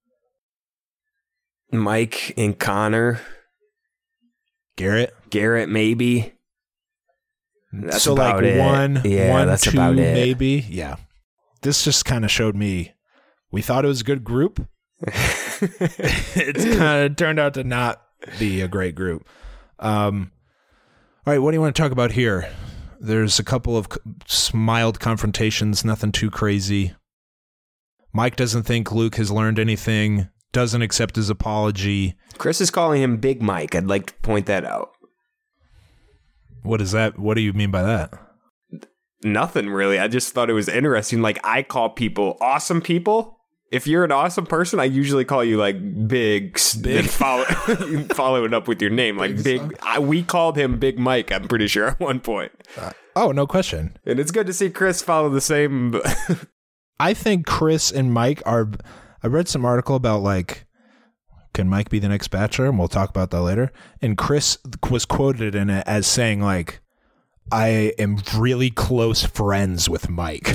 Mike and Connor. Garrett? Garrett, maybe. That's so about like it. one, yeah, one, that's two, about it. maybe. Yeah. This just kind of showed me we thought it was a good group. It's kind of turned out to not be a great group. Um, all right, what do you want to talk about here? There's a couple of mild confrontations, nothing too crazy. Mike doesn't think Luke has learned anything, doesn't accept his apology. Chris is calling him Big Mike. I'd like to point that out. What is that? What do you mean by that? Nothing really. I just thought it was interesting. Like, I call people awesome people. If you're an awesome person, I usually call you like Big, big. And follow, follow it up with your name. Like Big. big I, we called him Big Mike, I'm pretty sure, at one point. Uh, oh, no question. And it's good to see Chris follow the same. I think Chris and Mike are. I read some article about like, can Mike be the next Bachelor? And we'll talk about that later. And Chris was quoted in it as saying like, I am really close friends with Mike.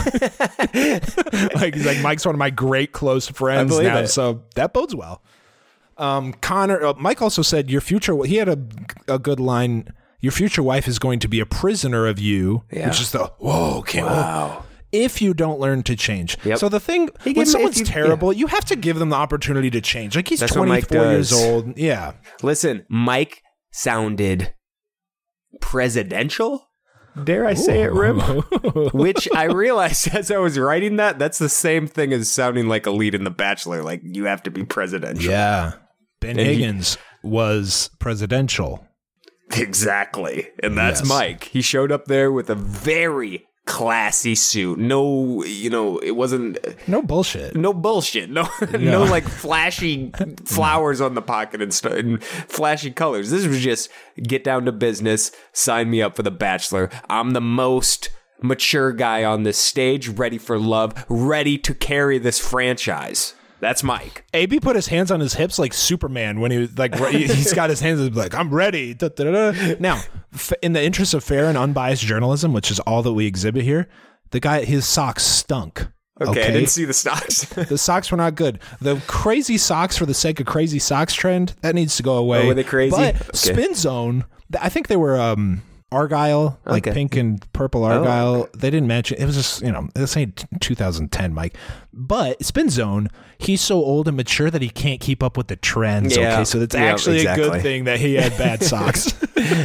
Like he's like, Mike's one of my great close friends now, it. So that bodes well. Um, Connor, uh, Mike also said your future. He had a a good line. Your future wife is going to be a prisoner of you, yeah. Which is the whoa, okay, wow. Whoa. If you don't learn to change. Yep. So the thing when someone's you, terrible, yeah. you have to give them the opportunity to change. Like he's That's twenty-four years old. Yeah. Listen, Mike sounded presidential, dare I say it, Rim? Which I realized as I was writing that, that's the same thing as sounding like a lead in The Bachelor. Like, you have to be presidential. Yeah. Ben and Higgins he, was presidential. Exactly. And that's yes. Mike. He showed up there with a very classy suit. No, you know, it wasn't... No bullshit. No bullshit. No, no. no like flashy flowers on the pocket and, st- and flashy colors. This was just get down to business, sign me up for The Bachelor. I'm the most mature guy on this stage, ready for love, ready to carry this franchise. That's Mike. A B put his hands on his hips like Superman when he was like, he's got his hands like, I'm ready. Da, da, da, da. Now, in the interest of fair and unbiased journalism, which is all that we exhibit here, the guy, his socks stunk. Okay, okay? I didn't see the socks. The socks were not good. The crazy socks for the sake of crazy socks trend, that needs to go away. Oh, were they crazy? But okay. Spin Zone, I think they were um, Argyle, like okay. pink and purple Argyle. Oh, okay. They didn't mention, it was just, you know, this ain't two thousand ten, Mike. But Spin Zone, he's so old and mature that he can't keep up with the trends. Yeah. Okay, so that's yeah, actually exactly. a good thing that he had bad socks.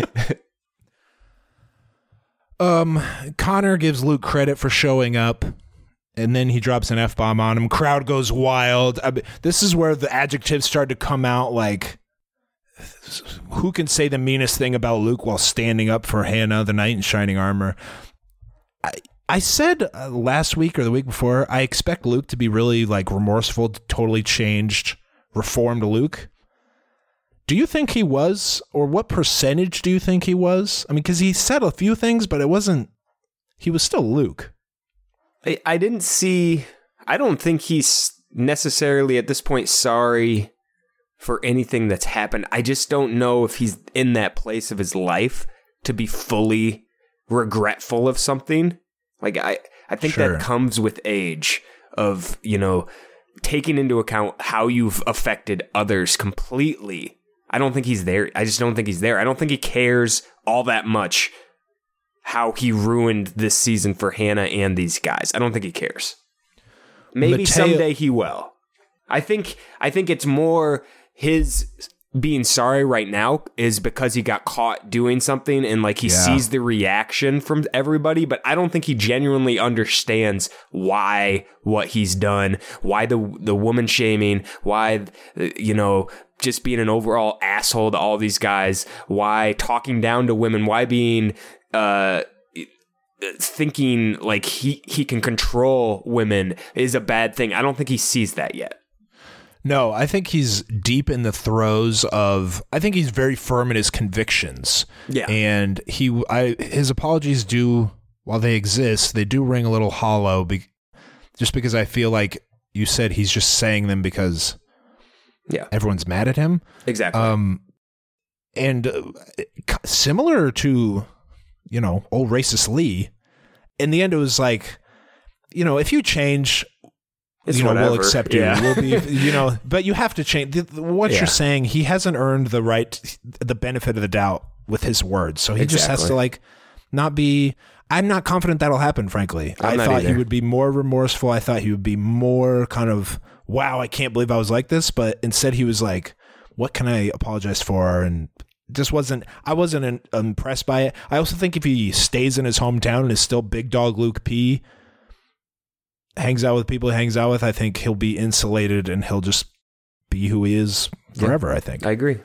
um, Connor gives Luke credit for showing up. And then he drops an F-bomb on him. Crowd goes wild. I mean, this is where the adjectives start to come out like, who can say the meanest thing about Luke while standing up for Hannah, the knight in shining armor? I, I said uh, last week or the week before, I expect Luke to be really like remorseful, totally changed, reformed Luke. Do you think he was? Or what percentage do you think he was? I mean, because he said a few things, but it wasn't, he was still Luke. I, I didn't see, I don't think he's necessarily at this point sorry for anything that's happened. I just don't know if he's in that place of his life to be fully regretful of something. Like, I, I think Sure. that comes with age of, you know, taking into account how you've affected others completely. I don't think he's there. I just don't think he's there. I don't think he cares all that much how he ruined this season for Hannah and these guys. I don't think he cares. Maybe Mateo- someday he will. I think I think it's more his being sorry right now is because he got caught doing something and like he Yeah. sees the reaction from everybody, but I don't think he genuinely understands why what he's done, why the the woman shaming, why, you know, just being an overall asshole to all these guys, why talking down to women, why being uh thinking like he he can control women is a bad thing. I don't think he sees that yet. No, I think he's deep in the throes of, I think he's very firm in his convictions. Yeah. And he, I, his apologies do, while they exist, they do ring a little hollow be, just because I feel like you said he's just saying them because Yeah. everyone's mad at him. Exactly. Um, and uh, similar to, you know, old racist Lee, in the end, it was like, you know, if you change, It's you know, whatever. we'll accept you. Yeah. We'll be, you know, but you have to change. The- the- What Yeah. you're saying, he hasn't earned the right, the benefit of the doubt with his words. So he just has Exactly. to like not be. I'm not confident that'll happen. Frankly, I'm I not thought he either. would be more remorseful. I thought he would be more kind of, wow, I can't believe I was like this. But instead, he was like, what can I apologize for? And just wasn't. I wasn't in, impressed by it. I also think if he stays in his hometown and is still big dog Luke P, hangs out with people he hangs out with, I think he'll be insulated and he'll just be who he is forever, I think. I agree.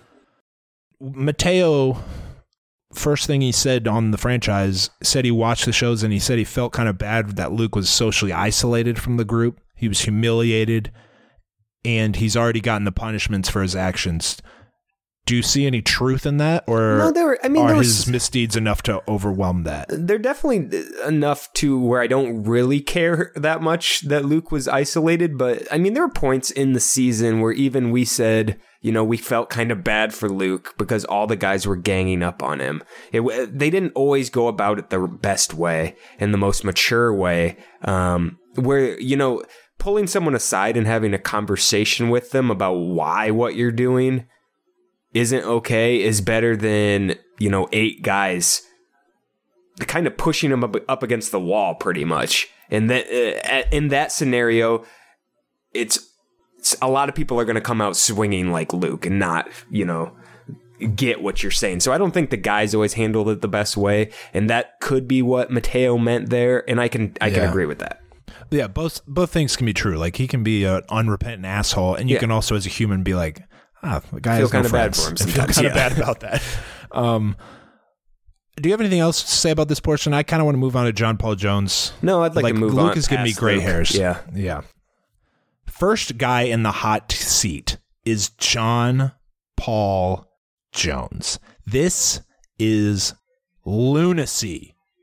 Mateo, first thing he said on the franchise, said he watched the shows and he said he felt kind of bad that Luke was socially isolated from the group. He was humiliated and he's already gotten the punishments for his actions. Do you see any truth in that, or No, there were- I mean, are there his was- misdeeds enough to overwhelm that? They're definitely enough to where I don't really care that much that Luke was isolated. But I mean, there were points in the season where even we said, you know, we felt kind of bad for Luke because all the guys were ganging up on him. It, they didn't always go about it the best way and the most mature way, um, where, you know, pulling someone aside and having a conversation with them about why what you're doing isn't okay is better than, you know, eight guys kind of pushing him up, up against the wall pretty much. And that uh, in that scenario, it's, it's a lot of people are going to come out swinging like Luke and not, you know, get what you're saying. So I don't think the guys always handled it the best way, and that could be what Mateo meant there, and I can I can Yeah. agree with that. Yeah, both both things can be true. Like, he can be an unrepentant asshole, and you Yeah. can also, as a human, be like, ah, the guy Feel has no kinda bad friends. for him And feel sometimes, kind of yeah. bad about that. Um, do you have anything else to say about this portion? I kind of want to move on to John Paul Jones. No, I'd like, to move Luke on. is giving me past gray Luke. hairs. Yeah. Yeah. First guy in the hot seat is John Paul Jones. This is lunacy.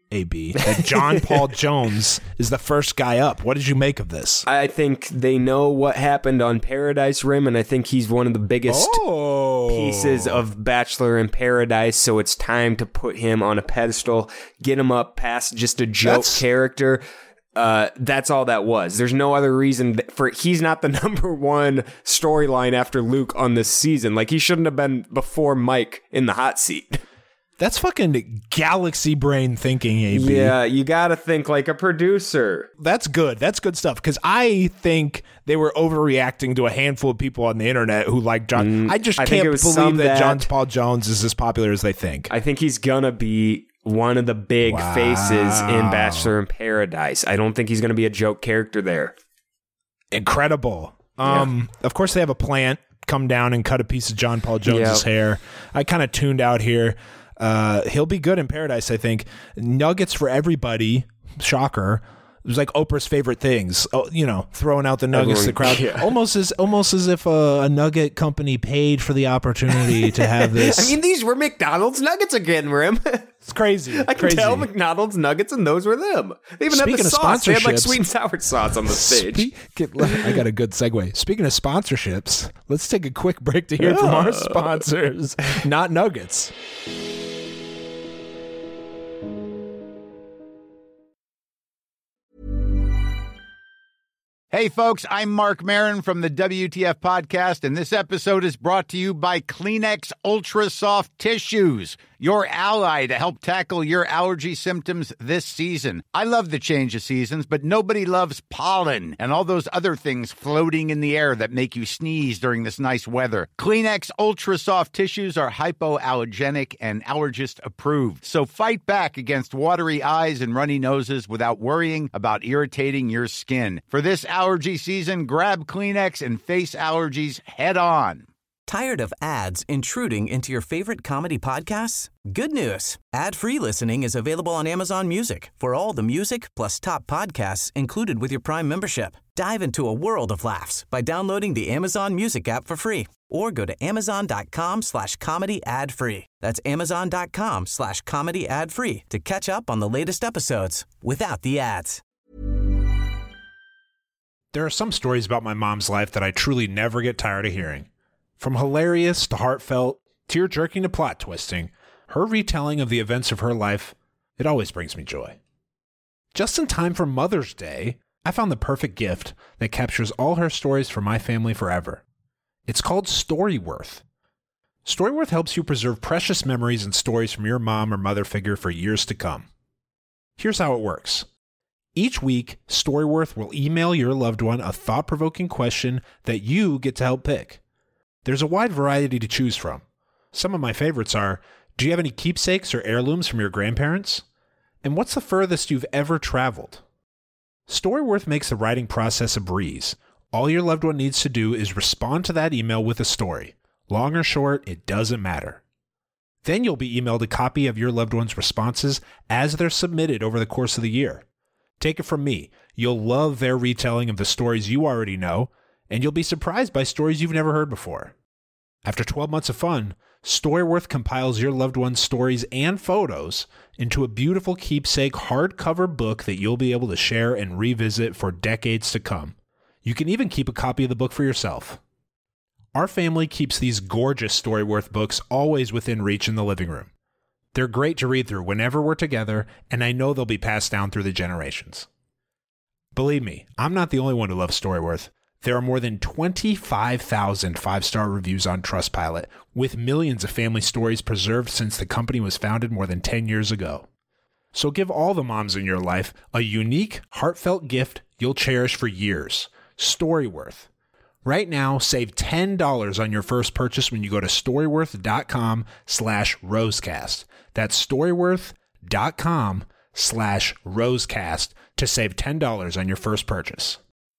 A B, that John Paul Jones is the first guy up. What did you make of this? I think they know what happened on Paradise Rim, and I think he's one of the biggest oh. pieces of Bachelor in Paradise, so it's time to put him on a pedestal, get him up past just a joke That's- character. Uh, that's all that was. There's no other reason that for he's not the number one storyline after Luke on this season. Like, he shouldn't have been before Mike in the hot seat. That's fucking galaxy brain thinking, A B. Yeah, you gotta think like a producer. That's good. That's good stuff. Because I think they were overreacting to a handful of people on the internet who like John. Mm, I just I can't believe that, that John Paul Jones is as popular as they think. I think he's gonna be one of the big wow. faces in Bachelor in Paradise. I don't think he's gonna be a joke character there. Incredible. Um, yeah. Of course, they have a plant come down and cut a piece of John Paul Jones's yep. hair. I kind of tuned out here. Uh, he'll be good in Paradise, I think. Nuggets for everybody. Shocker. It was like Oprah's favorite things. Oh, you know, throwing out the nuggets to the crowd. Yeah. Almost as almost as if a, a nugget company paid for the opportunity to have this. I mean, these were McDonald's nuggets again, Rim. It's crazy. I can crazy. tell McDonald's nuggets, and those were them. They even Speaking had the of sauce. They had like sponsorships- sweet and sour sauce on the stage. Speak, I got a good segue. Speaking of sponsorships, let's take a quick break to hear from our sponsors, not Nuggets. Hey, folks, I'm Mark Maron from the W T F Podcast, and this episode is brought to you by Kleenex Ultra Soft Tissues, your ally to help tackle your allergy symptoms this season. I love the change of seasons, but nobody loves pollen and all those other things floating in the air that make you sneeze during this nice weather. Kleenex Ultra Soft Tissues are hypoallergenic and allergist approved, so fight back against watery eyes and runny noses without worrying about irritating your skin. For this allergy season, grab Kleenex and face allergies head on. Tired of ads intruding into your favorite comedy podcasts? Good news. Ad-free listening is available on Amazon Music for all the music plus top podcasts included with your Prime membership. Dive into a world of laughs by downloading the Amazon Music app for free or go to amazon.com slash comedy ad free. That's amazon.com slash comedy ad free to catch up on the latest episodes without the ads. There are some stories about my mom's life that I truly never get tired of hearing. From hilarious to heartfelt, tear-jerking to plot-twisting, her retelling of the events of her life, it always brings me joy. Just in time for Mother's Day, I found the perfect gift that captures all her stories for my family forever. It's called Storyworth. Storyworth helps you preserve precious memories and stories from your mom or mother figure for years to come. Here's how it works. Each week, Storyworth will email your loved one a thought-provoking question that you get to help pick. There's a wide variety to choose from. Some of my favorites are, do you have any keepsakes or heirlooms from your grandparents? And what's the furthest you've ever traveled? Storyworth makes the writing process a breeze. All your loved one needs to do is respond to that email with a story. Long or short, it doesn't matter. Then you'll be emailed a copy of your loved one's responses as they're submitted over the course of the year. Take it from me, you'll love their retelling of the stories you already know, and you'll be surprised by stories you've never heard before. After twelve months of fun, Storyworth compiles your loved one's stories and photos into a beautiful keepsake hardcover book that you'll be able to share and revisit for decades to come. You can even keep a copy of the book for yourself. Our family keeps these gorgeous Storyworth books always within reach in the living room. They're great to read through whenever we're together, and I know they'll be passed down through the generations. Believe me, I'm not the only one who loves Storyworth. There are more than twenty-five thousand five-star reviews on Trustpilot, with millions of family stories preserved since the company was founded more than ten years ago. So give all the moms in your life a unique, heartfelt gift you'll cherish for years. Storyworth. Right now, save ten dollars on your first purchase when you go to storyworth.com slash rosecast. That's storyworth.com slash rosecast to save ten dollars on your first purchase.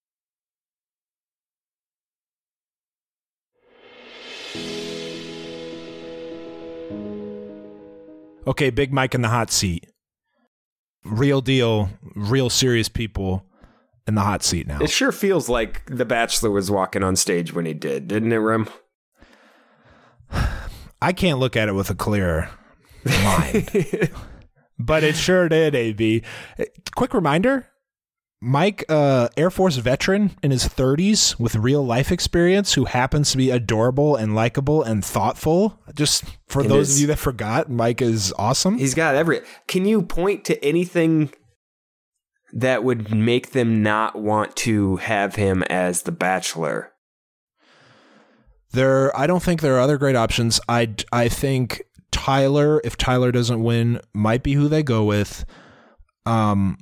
Okay, Big Mike in the hot seat. Real deal, real serious people in the hot seat now. It sure feels like The Bachelor was walking on stage when he did, didn't it, Rem? I can't look at it with a clear mind. But it sure did, A B. Quick reminder, Mike, uh, Air Force veteran in his thirties with real life experience who happens to be adorable and likable and thoughtful. Just for It those is. of you that forgot, Mike is awesome. He's got every... Can you point to anything that would make them not want to have him as the Bachelor? There, I don't think there are other great options. I, I think Tyler, if Tyler doesn't win, might be who they go with. Um...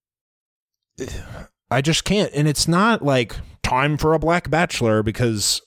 I just can't. And it's not like time for a black bachelor because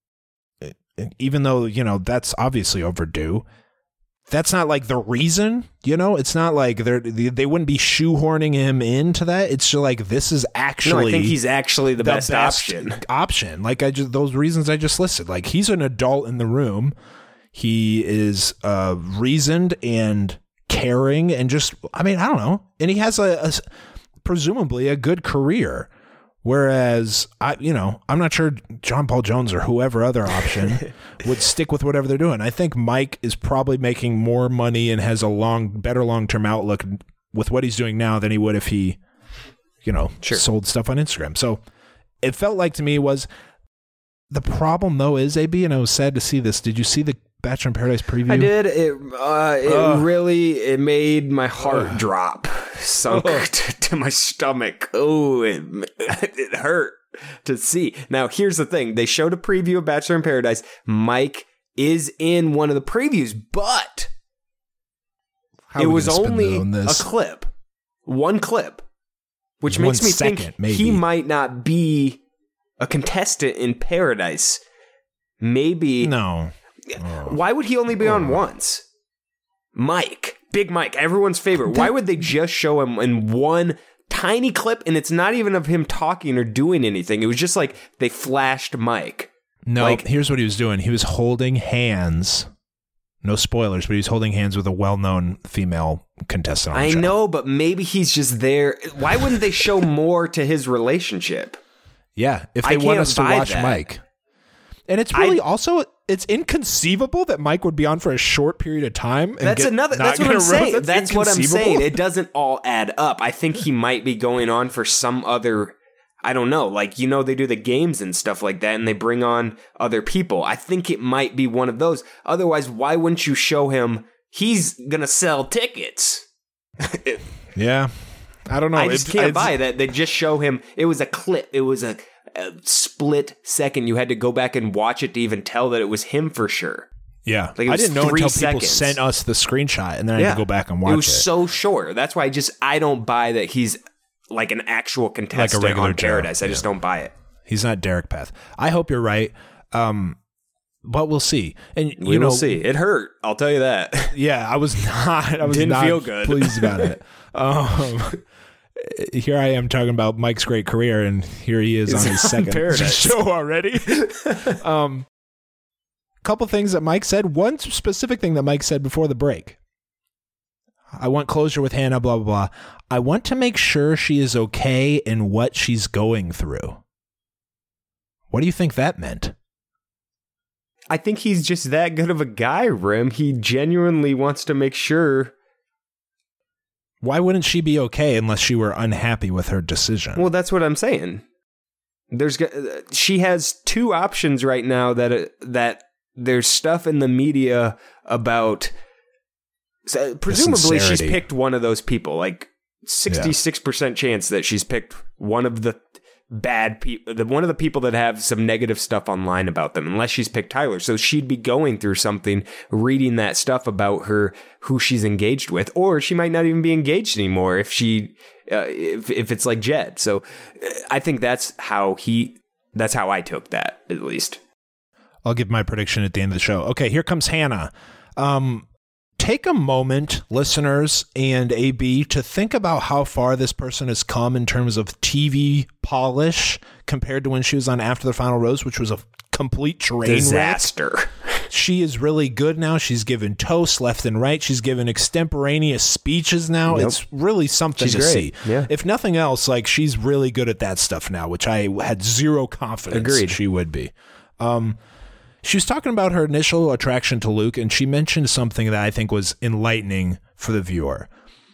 it, even though, you know, that's obviously overdue, that's not like the reason, you know, it's not like they're, they, they wouldn't be shoehorning him into that. It's just like, this is actually, No, I think he's actually the, the best, best option. option. Like I just, those reasons I just listed, like he's an adult in the room. He is uh, reasoned and caring and just, I mean, I don't know. And he has a, a presumably a good career, whereas I, you know, I'm not sure John Paul Jones or whoever other option would stick with whatever they're doing. I think Mike is probably making more money and has a long, better long-term outlook with what he's doing now than he would if he, you know, Sure. sold stuff on Instagram. So it felt like to me was the problem though is A B, and I was sad to see this. Did you see the Bachelor in Paradise preview? I did. It uh, it Ugh. really it made my heart Ugh. drop, sunk to, to my stomach. Oh, it it hurt to see. Now here's the thing: they showed a preview of Bachelor in Paradise. Mike is in one of the previews, but How are it we was gonna spin only on a this? clip, one clip, which One makes me second, think maybe. he might not be a contestant in Paradise. Maybe No. Why would he only be on once? Mike, Big Mike, everyone's favorite. Why would they just show him in one tiny clip? And it's not even of him talking or doing anything. It was just like they flashed Mike. No, Like- here's what he was doing. He was holding hands. No spoilers, but he was holding hands with a well-known female contestant on the I show. know, but maybe he's just there. Why wouldn't they show more to his relationship? Yeah, if I they want can't us to buy watch that. Mike. And it's really I- also, it's inconceivable that Mike would be on for a short period of time. And That's get- another. not That's what get I'm a rose. saying. That's That's what I'm inconceivable. saying. It doesn't all add up. I think he might be going on for some other. I don't know. Like, you know, they do the games and stuff like that, and they bring on other people. I think it might be one of those. Otherwise, why wouldn't you show him? He's gonna sell tickets. Yeah. I don't know. I just It- can't it's- buy that. They just show him. It was a clip. It was a, a split second. You had to go back and watch it to even tell that it was him for sure. Yeah. Like, it I was didn't know three until people seconds. sent us the screenshot, and then I had to go back and watch it it. was so short. That's why I just I don't buy that he's like an actual contestant regular on Joe. Paradise. I just don't buy it. He's not Derek Peth. I hope you're right. Um, but we'll see. And you We know, will see. It hurt. I'll tell you that. Yeah, I was not. I was Didn't not feel good. pleased about it. Um, here I am talking about Mike's great career, and here he is He's on his on second Paradise. show already. um, couple things that Mike said. One specific thing that Mike said before the break. I want closure with Hannah. Blah blah blah. I want to make sure she is okay in what she's going through. What do you think that meant? I think he's just that good of a guy, Rim. He genuinely wants to make sure. Why wouldn't she be okay unless she were unhappy with her decision? Well, that's what I'm saying. There's g- she has two options right now that uh, that there's stuff in the media about. So presumably, she's sincerity. picked one of those people. Like sixty-six percent chance that she's picked one of the bad people, the one of the people that have some negative stuff online about them. Unless she's picked Tyler, so she'd be going through something, reading that stuff about her, who she's engaged with, or she might not even be engaged anymore if she, uh, if if it's like Jed. So uh, I think that's how he, that's how I took that at least. I'll give my prediction at the end of the show. Okay, here comes Hannah. Um, take a moment, listeners and A B, to think about how far this person has come in terms of T V polish compared to when she was on After the Final Rose, which was a complete train wreck. Disaster. She is really good now. She's given toast left and right. She's given extemporaneous speeches now. Yep. It's really something She's to great. see. Yeah. If nothing else, like she's really good at that stuff now, which I had zero confidence Agreed. she would be. Um, she was talking about her initial attraction to Luke, and she mentioned something that I think was enlightening for the viewer.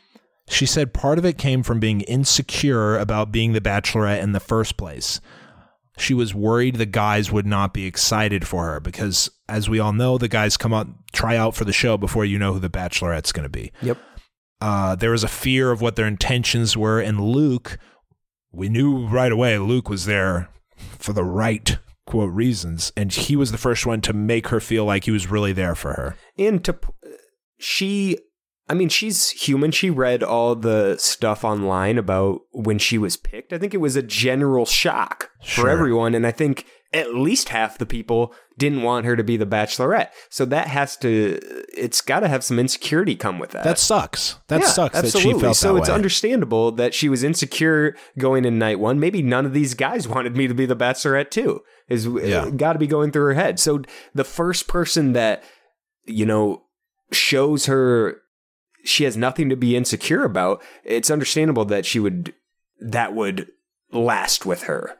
She said part of it came from being insecure about being the Bachelorette in the first place. She was worried the guys would not be excited for her because, as we all know, the guys come out, try out for the show before you know who the Bachelorette's going to be. Yep. Uh, there was a fear of what their intentions were, and Luke, we knew right away Luke was there for the right, quote, reasons, and he was the first one to make her feel like he was really there for her. And to she... I mean, she's human. She read all the stuff online about when she was picked. I think it was a general shock Sure. for everyone. And I think at least half the people didn't want her to be the Bachelorette. So that has to, it's got to have some insecurity come with that. That sucks. That Yeah, sucks absolutely. that she felt so that it's way. understandable that she was insecure going in night one. Maybe none of these guys wanted me to be the Bachelorette too. Is Yeah. got to be going through her head. So the first person that, you know, shows her she has nothing to be insecure about, it's understandable that she would, that would last with her.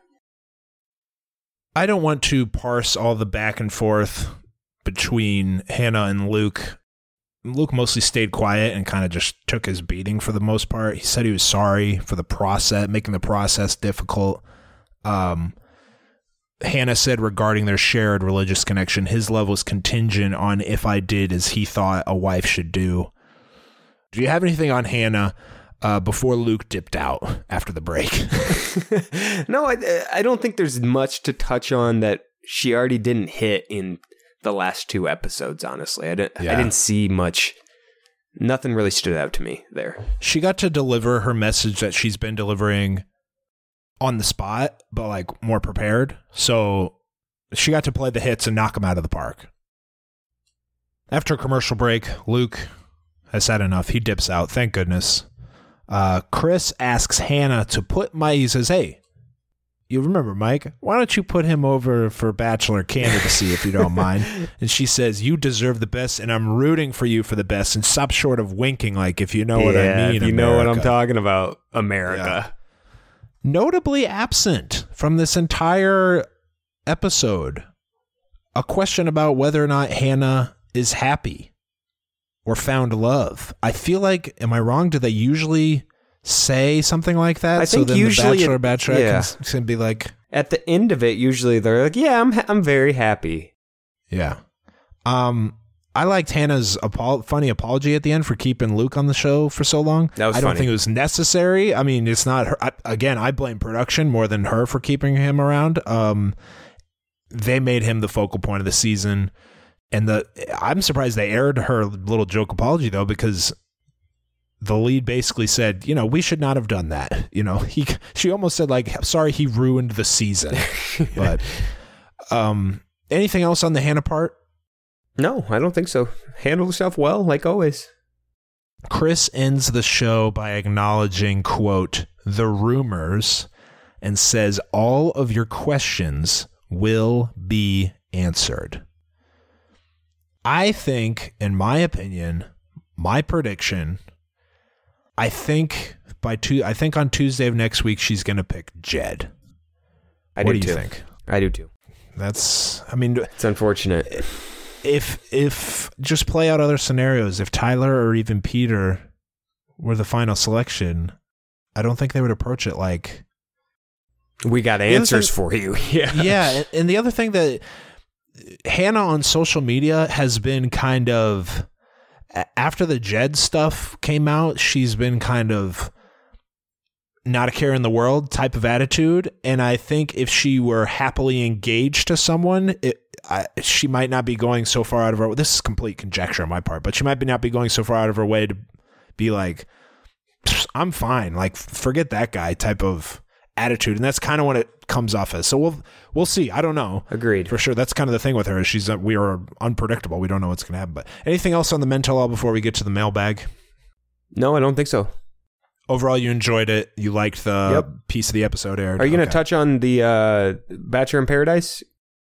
I don't want to parse all the back and forth between Hannah and Luke. Luke mostly stayed quiet and kind of just took his beating for the most part. He said he was sorry for the process, making the process difficult. Um, Hannah said regarding their shared religious connection, his love was contingent on if I did as he thought a wife should do. Do you have anything on Hannah uh, before Luke dipped out after the break? No, I, I don't think there's much to touch on that she already didn't hit in the last two episodes, honestly. I didn't, Yeah. I didn't see much. Nothing really stood out to me there. She got to deliver her message that she's been delivering on the spot, but like more prepared. So she got to play the hits and knock them out of the park. After a commercial break, Luke has had enough. He dips out. Thank goodness. Uh, Chris asks Hannah to put Mike. He says, hey, you remember Mike? Why don't you put him over for Bachelor candidacy if you don't mind? And she says, you deserve the best, and I'm rooting for you for the best. And stop short of winking like if you know what I mean. If you know what I'm America. talking about, America. Notably absent from this entire episode, a question about whether or not Hannah is happy or found love. I feel like, am I wrong? Do they usually say something like that? I so think then usually the Bachelor it- or Bachelorette yeah. can, can be like, At the end of it, usually they're like, yeah, I'm I'm very happy. yeah. Um, I liked Hannah's apo- funny apology at the end for keeping Luke on the show for so long. That was I don't funny. think it was necessary. I mean, it's not her. I, again, I blame production more than her for keeping him around. Um, they made him the focal point of the season. And the I'm surprised they aired her little joke apology, though, because the lead basically said, you know, we should not have done that. You know, he she almost said, like, sorry, he ruined the season. But um, anything else on the Hannah part? No, I don't think so. Handled herself well, like always. Chris ends the show by acknowledging, quote, the rumors, and says all of your questions will be answered. I think, in my opinion, my prediction, I think by two, I think on Tuesday of next week she's going to pick Jed. I what do, do you too. think? I do too. That's, I mean, It's unfortunate. if if just play out other scenarios, if Tyler or even Peter were the final selection, I don't think they would approach it like, We got other answers thing- for you. Yeah. yeah. And, and the other thing that Hannah on social media has been kind of, a- after the Jed stuff came out, she's been kind of not a care in the world type of attitude. And I think if she were happily engaged to someone, it, I, she might not be going so far out of her. This is complete conjecture on my part, but she might be not be going so far out of her way to be like, I'm fine. Like, forget that guy type of attitude. And that's kind of what it comes off as. So we'll, we'll see. I don't know. Agreed. For sure. That's kind of the thing with her. Is she's, uh, we are unpredictable. We don't know what's going to happen, but anything else on the men tell all before we get to the mailbag? No, I don't think so. Overall, you enjoyed it. You liked the Yep. piece of the episode aired. Are you going to Okay. touch on the uh, Bachelor in Paradise?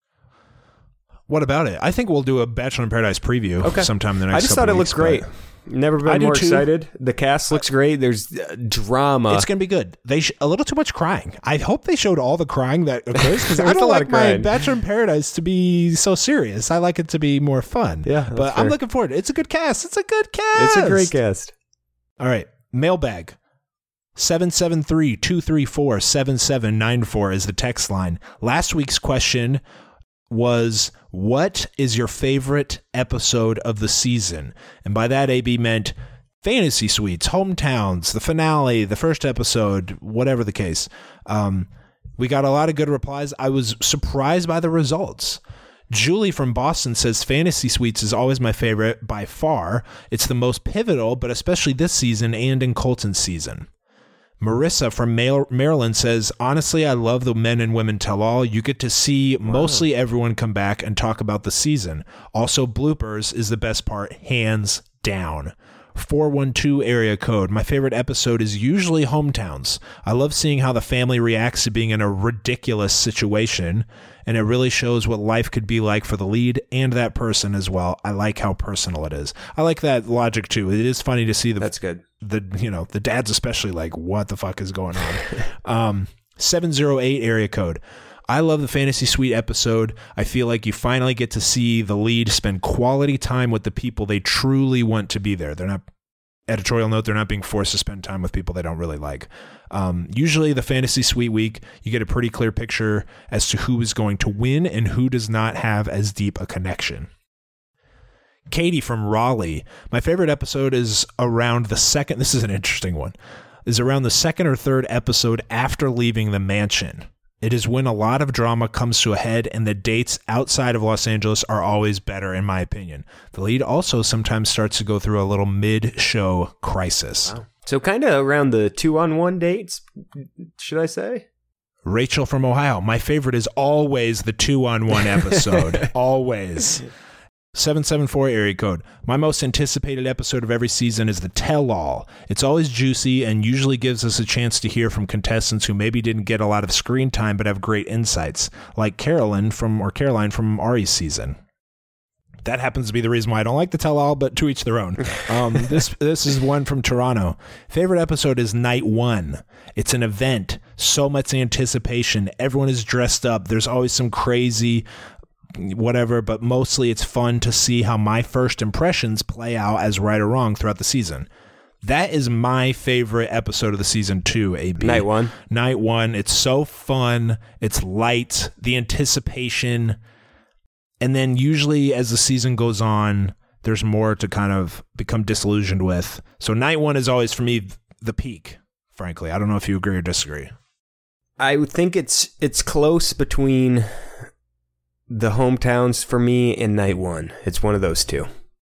What about it? I think we'll do a Bachelor in Paradise preview Okay. sometime in the next I just couple thought it weeks, looked great. but Never I been do more too. excited. The cast looks great. There's uh, drama. It's going to be good. They sh- a little too much crying. I hope they showed all the crying that occurs because I There's a don't lot like of my crying. Bachelor in Paradise to be so serious. I like it to be more fun. Yeah, that's but I'm fair. looking forward. It's a good cast. It's a good cast. It's a great cast. All right. Mailbag. seven seven three, two three four, seven seven nine four is the text line. Last week's question was, what is your favorite episode of the season? And by that, A B meant Fantasy Suites, Hometowns, the finale, the first episode, whatever the case. Um, we got a lot of good replies. I was surprised by the results. Julie from Boston says Fantasy Suites is always my favorite by far. It's the most pivotal, but especially this season and in Colton's season. Marissa from Maryland says, honestly, I love the Men and Women Tell All. You get to see wow. mostly everyone come back and talk about the season. Also, bloopers is the best part, hands down. four one two area code. My favorite episode is usually Hometowns. I love seeing how the family reacts to being in a ridiculous situation, and it really shows what life could be like for the lead and that person as well. I like how personal it is. I like that logic too. It is funny to see the That's good. The you know, the dads especially like, what the fuck is going on? um seven oh eight area code. I love the Fantasy Suite episode. I feel like you finally get to see the lead spend quality time with the people they truly want to be there. They're not, editorial note, they're not being forced to spend time with people they don't really like. Um, usually the Fantasy Suite week, you get a pretty clear picture as to who is going to win and who does not have as deep a connection. Katie from Raleigh. My favorite episode is around the second, this is an interesting one, is around the second or third episode after leaving the mansion. It is when a lot of drama comes to a head, and the dates outside of Los Angeles are always better, in my opinion. The lead also sometimes starts to go through a little mid-show crisis. Wow. So kind of around the two-on-one dates, should I say? Rachel from Ohio. My favorite is always the two-on-one episode. Always. seven seven four area code. My most anticipated episode of every season is the tell-all. It's always juicy and usually gives us a chance to hear from contestants who maybe didn't get a lot of screen time but have great insights, like Carolyn from or Caroline from Ari's season. That happens to be the reason why I don't like the tell-all, but to each their own. Um, this this is one from Toronto. Favorite episode is night one. It's an event. So much anticipation. Everyone is dressed up. There's always some crazy whatever, but mostly it's fun to see how my first impressions play out as right or wrong throughout the season. That is my favorite episode of the season two, A B. Night one. Night one. It's so fun. It's light. The anticipation. And then usually as the season goes on, there's more to kind of become disillusioned with. So night one is always, for me, the peak, frankly. I don't know if you agree or disagree. I would think it's it's close between the Hometowns for me and night one. It's one of those two.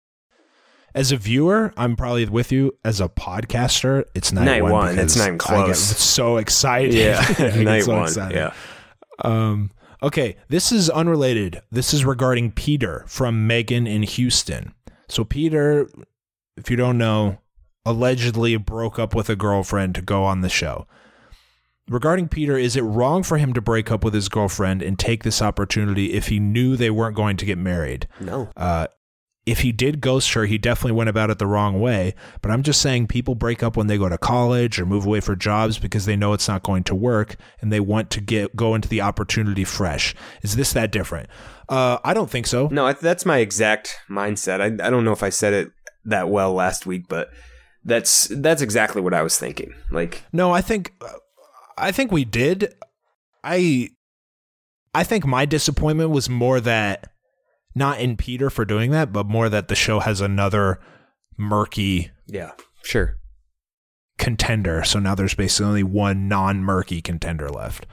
As a viewer, I'm probably with you. As a podcaster, it's night, night one. one. It's not even close. It's so excited. Yeah, night so one. Excited. Yeah. Um. Okay, this is unrelated. This is regarding Peter from Megan in Houston. So Peter, if you don't know, allegedly broke up with a girlfriend to go on the show. Regarding Peter, is it wrong for him to break up with his girlfriend and take this opportunity if he knew they weren't going to get married? No. Uh, if he did ghost her, he definitely went about it the wrong way. But I'm just saying people break up when they go to college or move away for jobs because they know it's not going to work and they want to get go into the opportunity fresh. Is this that different? Uh, I don't think so. No, that's my exact mindset. I, I don't know if I said it that well last week, but that's that's exactly what I was thinking. Like, no, I think I think we did. I I think my disappointment was more that. Not in Peter for doing that, but more that the show has another murky yeah, sure. contender. So now there's basically only one non-murky contender left.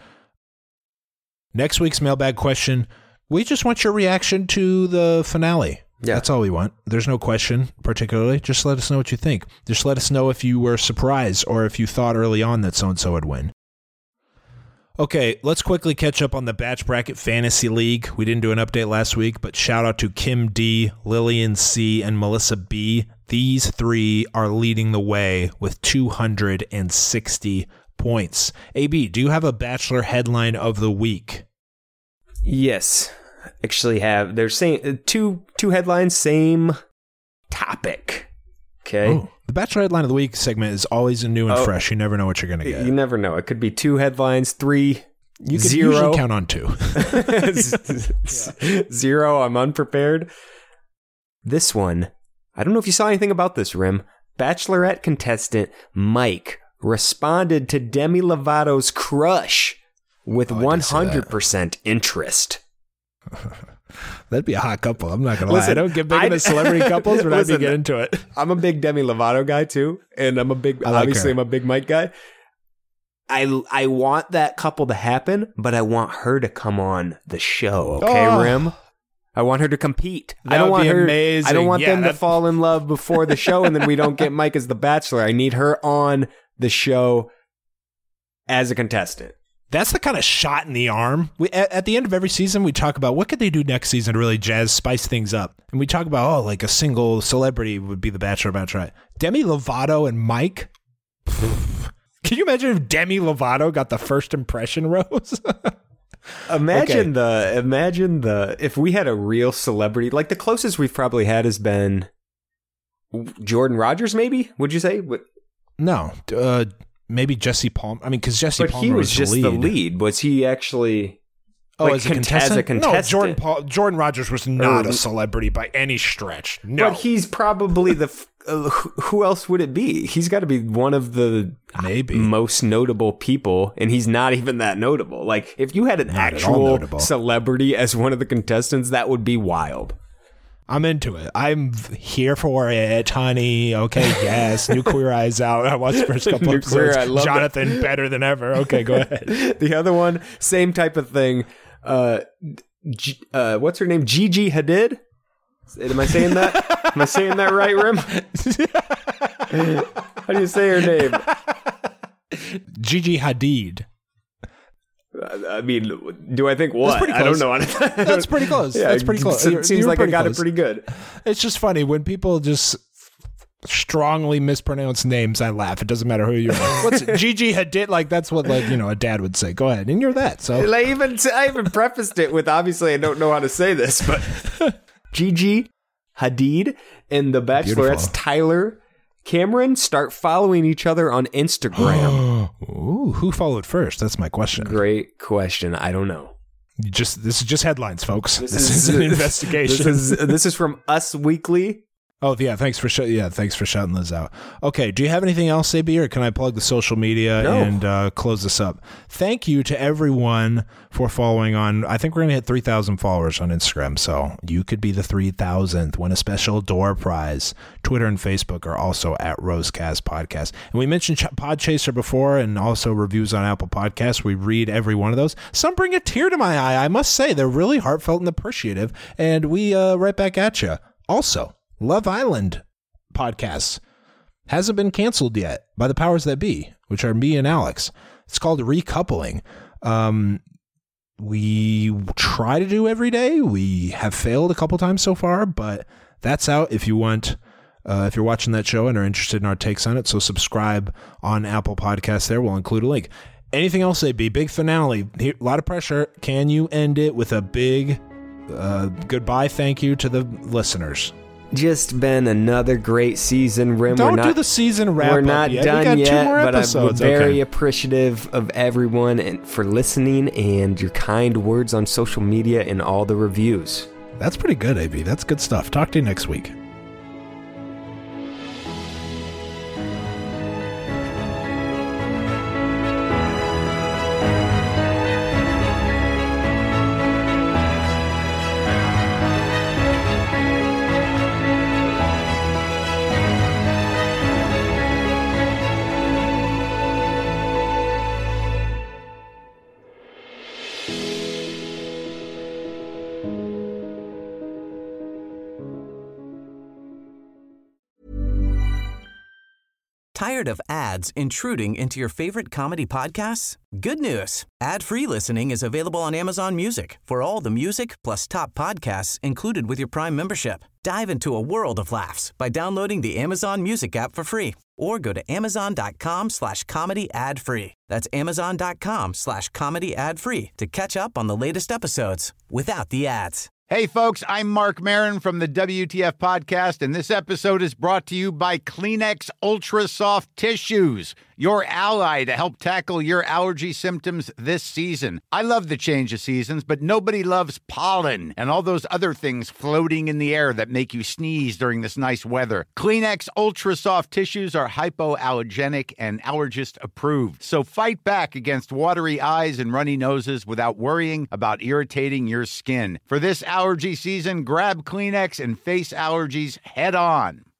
Next week's mailbag question. We just want your reaction to the finale. Yeah. That's all we want. There's no question particularly. Just let us know what you think. Just let us know if you were surprised or if you thought early on that so-and-so would win. Okay, let's quickly catch up on the Batch Bracket Fantasy League. We didn't do an update last week, but shout out to Kim D, Lillian C, and Melissa B. These three are leading the way with two hundred sixty points. A B, do you have a Bachelor headline of the week? Yes, actually have. They're saying two two headlines, same topic. Okay. Oh, the Bachelor headline of the week segment is always new and oh, fresh. You never know what you're going to get. You never know. It could be two headlines, three, you could zero. usually count on two. Zero, I'm unprepared. This one, I don't know if you saw anything about this, Rim. Bachelorette contestant Mike responded to Demi Lovato's crush with Oh, one hundred percent interest. That'd be a hot couple. I'm not gonna Listen, lie. I don't get big I- into celebrity couples, but I'd Listen, be get into it. I'm a big Demi Lovato guy too, and I'm a big, I like obviously her. I'm a big Mike guy. I I want that couple to happen, but I want her to come on the show, okay, Oh. Rim? I want her to compete. That I don't would want be her. amazing. I don't want Yeah, them to that- fall in love before the show, and then we don't get Mike as the Bachelor. I need her on the show as a contestant. That's the kind of shot in the arm. We, at, at the end of every season, we talk about what could they do next season to really jazz, spice things up. And we talk about, oh, like a single celebrity would be the Bachelor, Bachelorette. Demi Lovato and Mike. Can you imagine if Demi Lovato got the first impression rose? Imagine the imagine the if we had a real celebrity, like the closest we've probably had has been Jordan Rogers, maybe. Would you say? What- No, uh, maybe Jesse Palmer. I mean, because Jesse But Palmer he was was just the the lead. lead. Was he actually? Oh, like, as, a cont- contestant? as a contestant? No, Jordan Paul, Jordan Rogers was not Or- a celebrity by any stretch. No, But he's probably the. f- Uh, who- who else would it be? He's got to be one of the maybe most notable people, and he's not even that notable. Like, if you had an Not at all actual notable. celebrity as one of the contestants, that would be wild. I'm into it. I'm here for it, honey. Okay, yes. New Queer Eyes out. I watched the first couple New episodes. Queer Eye, I love Jonathan better than ever. Okay, go ahead. The other one, same type of thing. Uh, G- uh, what's her name? Gigi Hadid. Am I saying that? Am I saying that right, Rim? How do you say her name? Gigi Hadid. I mean, do I think what? pretty I don't close. know. That's pretty close. That's pretty close. It You're- seems you're like I pretty got close. it pretty good. It's just funny when people just strongly mispronounce names. I laugh. It doesn't matter who you are. What's it? Gigi Hadid? Like that's what like you know a dad would say. Go ahead, and you're that. So I even I even prefaced it with obviously I don't know how to say this, but Gigi Hadid and the Bachelorette's Beautiful. Tyler Cameron start following each other on Instagram. Ooh, who followed first? That's my question. Great question. I don't know. You just this is just headlines, folks. This, This is, is- an investigation. This is this is from Us Weekly. Oh yeah, thanks for sh- yeah, thanks for shouting those out. Okay, do you have anything else, A B, or can I plug the social media No. and uh, close this up? Thank you to everyone for following on. I think we're gonna hit three thousand followers on Instagram, so you could be the three thousandth. Win a special door prize. Twitter and Facebook are also at Rosecast Podcast, and we mentioned Ch- Podchaser before, and also reviews on Apple Podcasts. We read every one of those. Some bring a tear to my eye. I must say they're really heartfelt and appreciative, and we uh, right back at you. Also, Love Island podcast hasn't been canceled yet by the powers that be, which are me and Alex. It's called Recoupling. Um, we try to do every day. We have failed a couple times so far, but that's out if you want. Uh, if you're watching that show and are interested in our takes on it, so subscribe on Apple Podcasts there. We'll include a link. Anything else, A B? Big finale. Here, a lot of pressure. Can you end it with a big uh, goodbye thank you to the listeners? Just been another great season, Rim. Don't we're not, do the season wrap We're up not yet. done We got yet, two more but I'm episodes. very Okay. appreciative of everyone and for listening and your kind words on social media and all the reviews. That's pretty good, A B. That's good stuff. Talk to you next week. Tired of ads intruding into your favorite comedy podcasts? Good news. Ad-free listening is available on Amazon Music for all the music plus top podcasts included with your Prime membership. Dive into a world of laughs by downloading the Amazon Music app for free or go to amazon.com slash comedy ad free. That's amazon.com slash comedy ad free to catch up on the latest episodes without the ads. Hey, folks, I'm Mark Maron from the W T F Podcast, and this episode is brought to you by Kleenex Ultra Soft Tissues, your ally to help tackle your allergy symptoms this season. I love the change of seasons, but nobody loves pollen and all those other things floating in the air that make you sneeze during this nice weather. Kleenex Ultra Soft Tissues are hypoallergenic and allergist approved. So fight back against watery eyes and runny noses without worrying about irritating your skin. For this allergy season, grab Kleenex and face allergies head on.